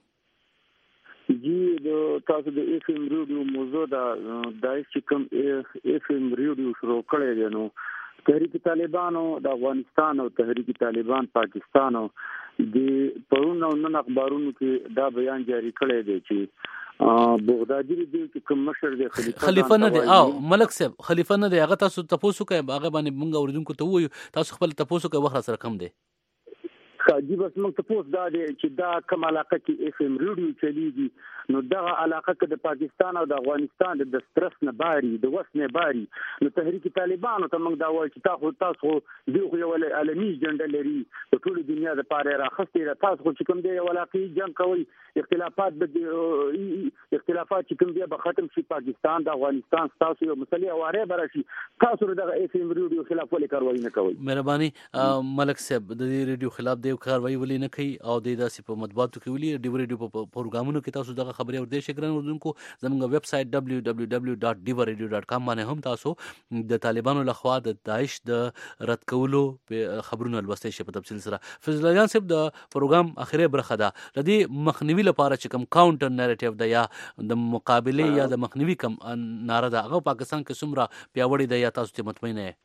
جی د تاسو د اف ام ریډیو موضوع دا د چې کوم اف ام ریډیو شروع کړی دی نو تحریک طالبانو د افغانستان او تحریک طالبان پاکستان او د پرونو نن اخبارونو کې دا بیان جاری کړی دی چې بغدادي دی چې کوم مشر دی خلیفہ نه دی او ملک صاحب خلیفہ نه دی هغه تاسو تاسو کوي هغه باندې مونږ اوردونکو ته وایو تاسو خپل تاسو کوي وخت سره کم دی خاجي بس موږ ته پوس دا دی چې دا کوم علاقه کې اف ام ریډیو چلیږي نو دا علاقه کې د پاکستان او د افغانستان د سترس نه باري د وس نه باري نو تحریک طالبانو ته موږ دا وایو چې تاسو تاسو دی خو یو عالمي جنډه لري په ټول دنیا د پاره راخستې را تاسو خو چې کوم دی یو علاقه جنگ کوي اختلافات به اختلافات چې کوم دی به ختم شي پاکستان د افغانستان تاسو یو مسلې اواره برشي تاسو د اف ام ریډیو خلاف ولې کاروایی نه کوي مهرباني ملک صاحب د ریډیو خلاف دی کاروایی ولې نه کوي او د داسې په مطبوعاتو کې ولې ډیو ریډیو په پروګرامونو کې تاسو دغه خبرې اور د شکرن اردوونکو زموږ ویب سټ دبليو دبليو دبليو ډاټ ډیو ریډیو ډاټ کام باندې هم تاسو د طالبانو لخوا د داعش د رد کولو خبرونه لوستئ شي په تفصیل سره فضل الله جان صاحب د پروګرام اخیری برخه ده د دې مخنیوي لپاره چې کوم کاونټر نریټیو ده یا د مقابله یا د مخنیوي کوم ناره ده هغه پاکستان کې څومره پیاوړی ده یا تاسو ته مطمئن نه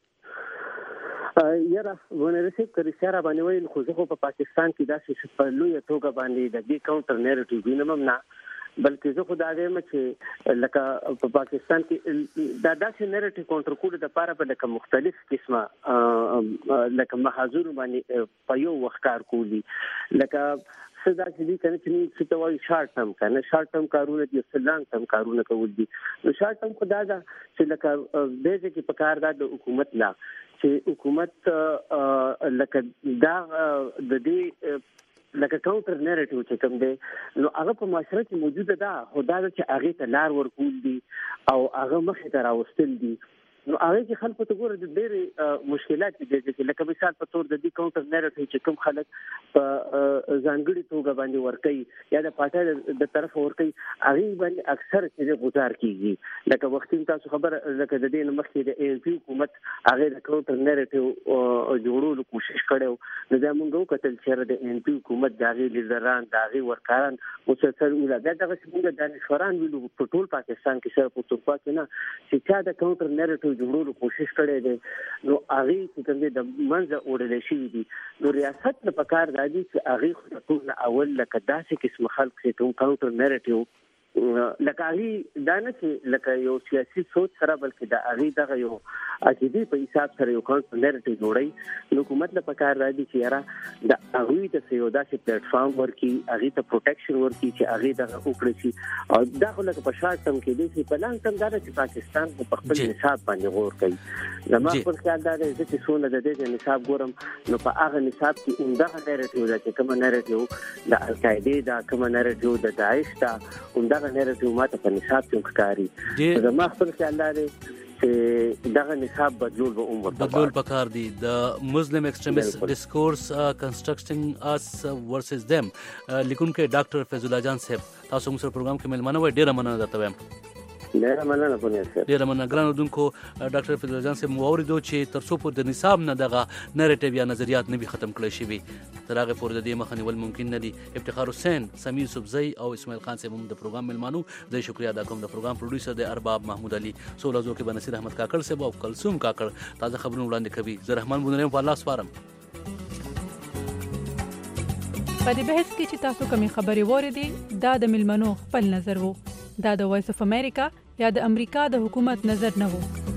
یاره ونه رسېب کړی سره باندې وایي خو زه په پاکستان کې داسې په لوی توګه باندې د دې کاونټر نریټیو وینم نه بلکې زه خو دا وایم چې لکه په پاکستان کې دا داسې نریټیو کاونټر کول د لپاره په لکه مختلف قسمه لکه محاذور باندې په یو وخت کار کولی لکه صدا چې دي کنه چې څه ته وایي شارټ ټرم کنه شارټ ټرم کارونه دي او لانګ ټرم کارونه کول دي نو شارټ ټرم خدا دا چې لکه بیزه کې په کار د حکومت لا چې حکومت لکه دا د دې لکه کاونټر نریټیو چې کوم دی نو هغه په معاشره کې موجوده ده خدا چې هغه ته لار ورکول دي او هغه مخې ته راوستل دي نو هغه کې خلکو ته ګوره د ډېرې مشکلات دي چې لکه مثال په تور د دې کاونټر نریټیو چې کوم خلک په ځانګړي توګه باندې ورکوي یا د پاټا د طرف ورکوي هغه باندې اکثر چې گزار کیږي لکه وختي تاسو خبر لکه د دې مخکې د ای پی حکومت هغه د کاونټر نریټیو جوړولو کوشش کړو نو دا موږ کتل چې د ای پی حکومت داغي لیډران داغي ورکاران مسلسل ولادت دغه څنګه دانشوران ویلو په ټول پاکستان کې سره په توګه کې نه چې چا د کاونټر نریټیو جوړولو کوشش کړي دي نو هغه چې کوم د منځه وړل شي دي نو ریاست په کار راځي چې هغه خپل اول لکه داسې قسم خلک چې کوم کاونټر نریټیو لکه هغه دا نه چې لکه یو سیاسي سوچ سره بلکې دا هغه دغه یو عقیدې په حساب سره یو کاونټر نریټیو جوړي نو حکومت له پکار راځي چې یاره دا هغه ته یو داسې پلیټ فارم ورکي هغه ته پروټیکشن ورکي چې هغه دغه وکړي شي او دا خو لکه په شارټ ټرم کې دي چې په لانګ ټرم دا چې پاکستان په خپل نصاب باندې غور کوي زما په خیال دا دی چې څونه د دې نصاب ګورم نو په هغه نصاب کې عمده نریټیو دا چې کوم نریټیو د القاعده دا کوم نریټیو د داعش دا عمده نریټیو ماته په نصاب کې ښکاری زما خپل خیال دی چې دغه نصاب بدلول به عمر بدلول پکار دي د مسلم ایکستریمیست ډیسکورس کنسټرکټینګ اس ورسز دیم لیکونکو ډاکټر فیض الله جان صاحب تاسو موږ سره پروګرام کې ملمنه وای ډیره مننه درته وایم ډیره مننه بونیر صاحب ډیره مننه ګران اردوونکو ډاکټر فیض الله جان صاحب مو اوریدو چې تر څو پورې د نصاب نه دغه نریټیو یا نظریات نه وي ختم کړی شوي تر هغه پورې د دې مخه نیول ممکن نه دي. افتخار حسین، سمیر صبزی او اسماعیل خان صاحب هم د پروګرام ملمانو زه شکریا ادا کوم. د پروګرام پروډوسر د ارباب محمود علي، سولازو کې بنصیر احمد کاکړ صاحب او کلثوم کاکړ تازه خبرونه وړاندې کوي. زه رحمان بونریم په الله سپارم. په دې بحث کې چې تاسو کومې خبرې واورېدې دا د ملمنو خپل نظر وو، دا د وایس اف امریکا یا د امریکا د حکومت نظر نه وو.